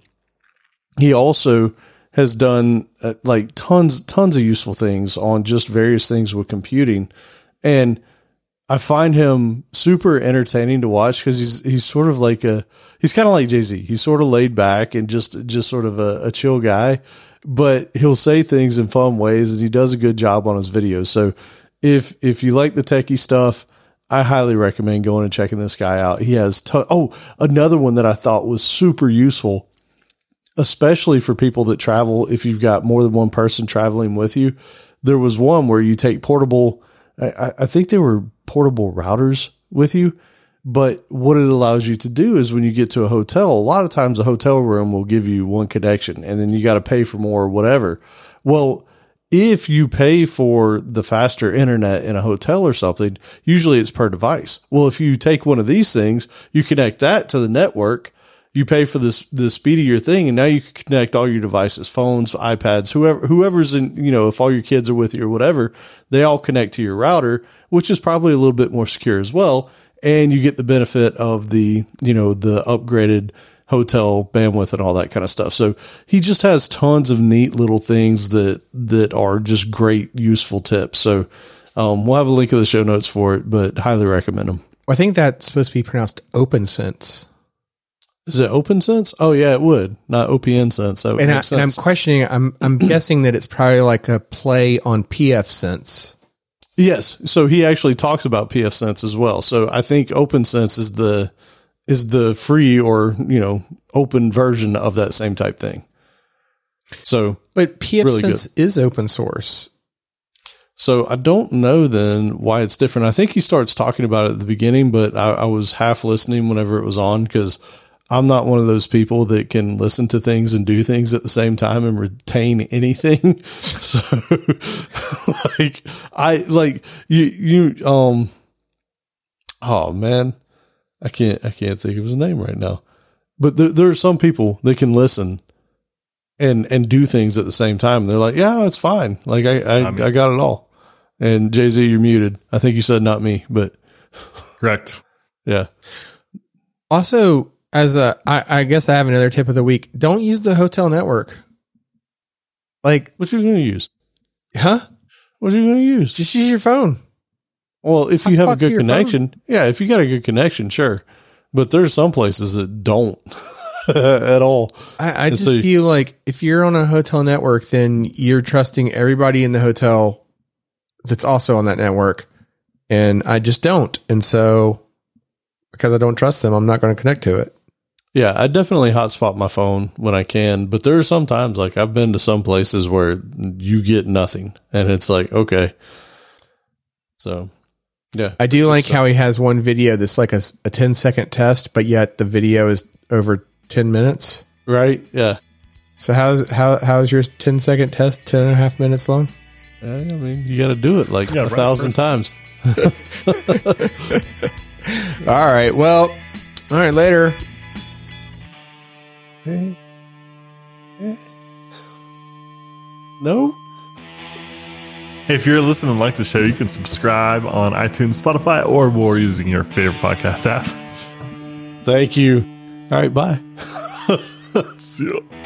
He also has done like tons of useful things on just various things with computing. And I find him super entertaining to watch because he's sort of like he's kind of like Jay-Z. He's sort of laid back and just sort of a chill guy, but he'll say things in fun ways and he does a good job on his videos. So if you like the techie stuff, I highly recommend going and checking this guy out. He has another one that I thought was super useful, especially for people that travel. If you've got more than one person traveling with you, there was one where you take portable, I think they were portable routers with you, but what it allows you to do is when you get to a hotel, a lot of times a hotel room will give you one connection and then you got to pay for more or whatever. Well, if you pay for the faster internet in a hotel or something, usually it's per device. Well, if you take one of these things, you connect that to the network, you pay for the speedier thing, and now you can connect all your devices, phones, iPads, whoever's in, if all your kids are with you or whatever, they all connect to your router, which is probably a little bit more secure as well. And you get the benefit of the upgraded hotel bandwidth and all that kind of stuff. So he just has tons of neat little things that are just great, useful tips. So, we'll have a link in the show notes for it, but highly recommend them. I think that's supposed to be pronounced OpenSense. Is it OpenSense? Oh yeah, it would. Not OPNsense. That would make sense. And I'm questioning, I'm guessing that it's probably like a play on pfSense. Yes. So he actually talks about pfSense as well. So I think OpenSense is the free or, open version of that same type thing. So, but pfSense really is open source. So I don't know then why it's different. I think he starts talking about it at the beginning, but I was half listening whenever it was on because I'm not one of those people that can listen to things and do things at the same time and retain anything. So oh man, I can't think of his name right now, but there are some people that can listen and do things at the same time. They're like, yeah, it's fine. Like I got it all. And Jay-Z, you're muted. I think you said not me, but correct. Yeah. Also, I guess I have another tip of the week. Don't use the hotel network. Like, what are you going to use? Huh? What are you going to use? Just use your phone. Well, if you have a good connection, if you got a good connection, sure. But there's some places that don't at all. I just feel like if you're on a hotel network, then you're trusting everybody in the hotel that's also on that network. And I just don't. And so because I don't trust them, I'm not going to connect to it. Yeah, I definitely hotspot my phone when I can, but there are some times, like I've been to some places where you get nothing and it's like, okay. So, yeah. I do like how he has one video that's like a 10-second test, but yet the video is over 10 minutes. Right. Yeah. So how's your 10-second test 10.5 minutes long? I mean, you got to do it like 1,000 times. All right. Well, all right. Later. No. If you're listening and like the show, you can subscribe on iTunes, Spotify, or more using your favorite podcast app. Thank you. All right. Bye. See ya.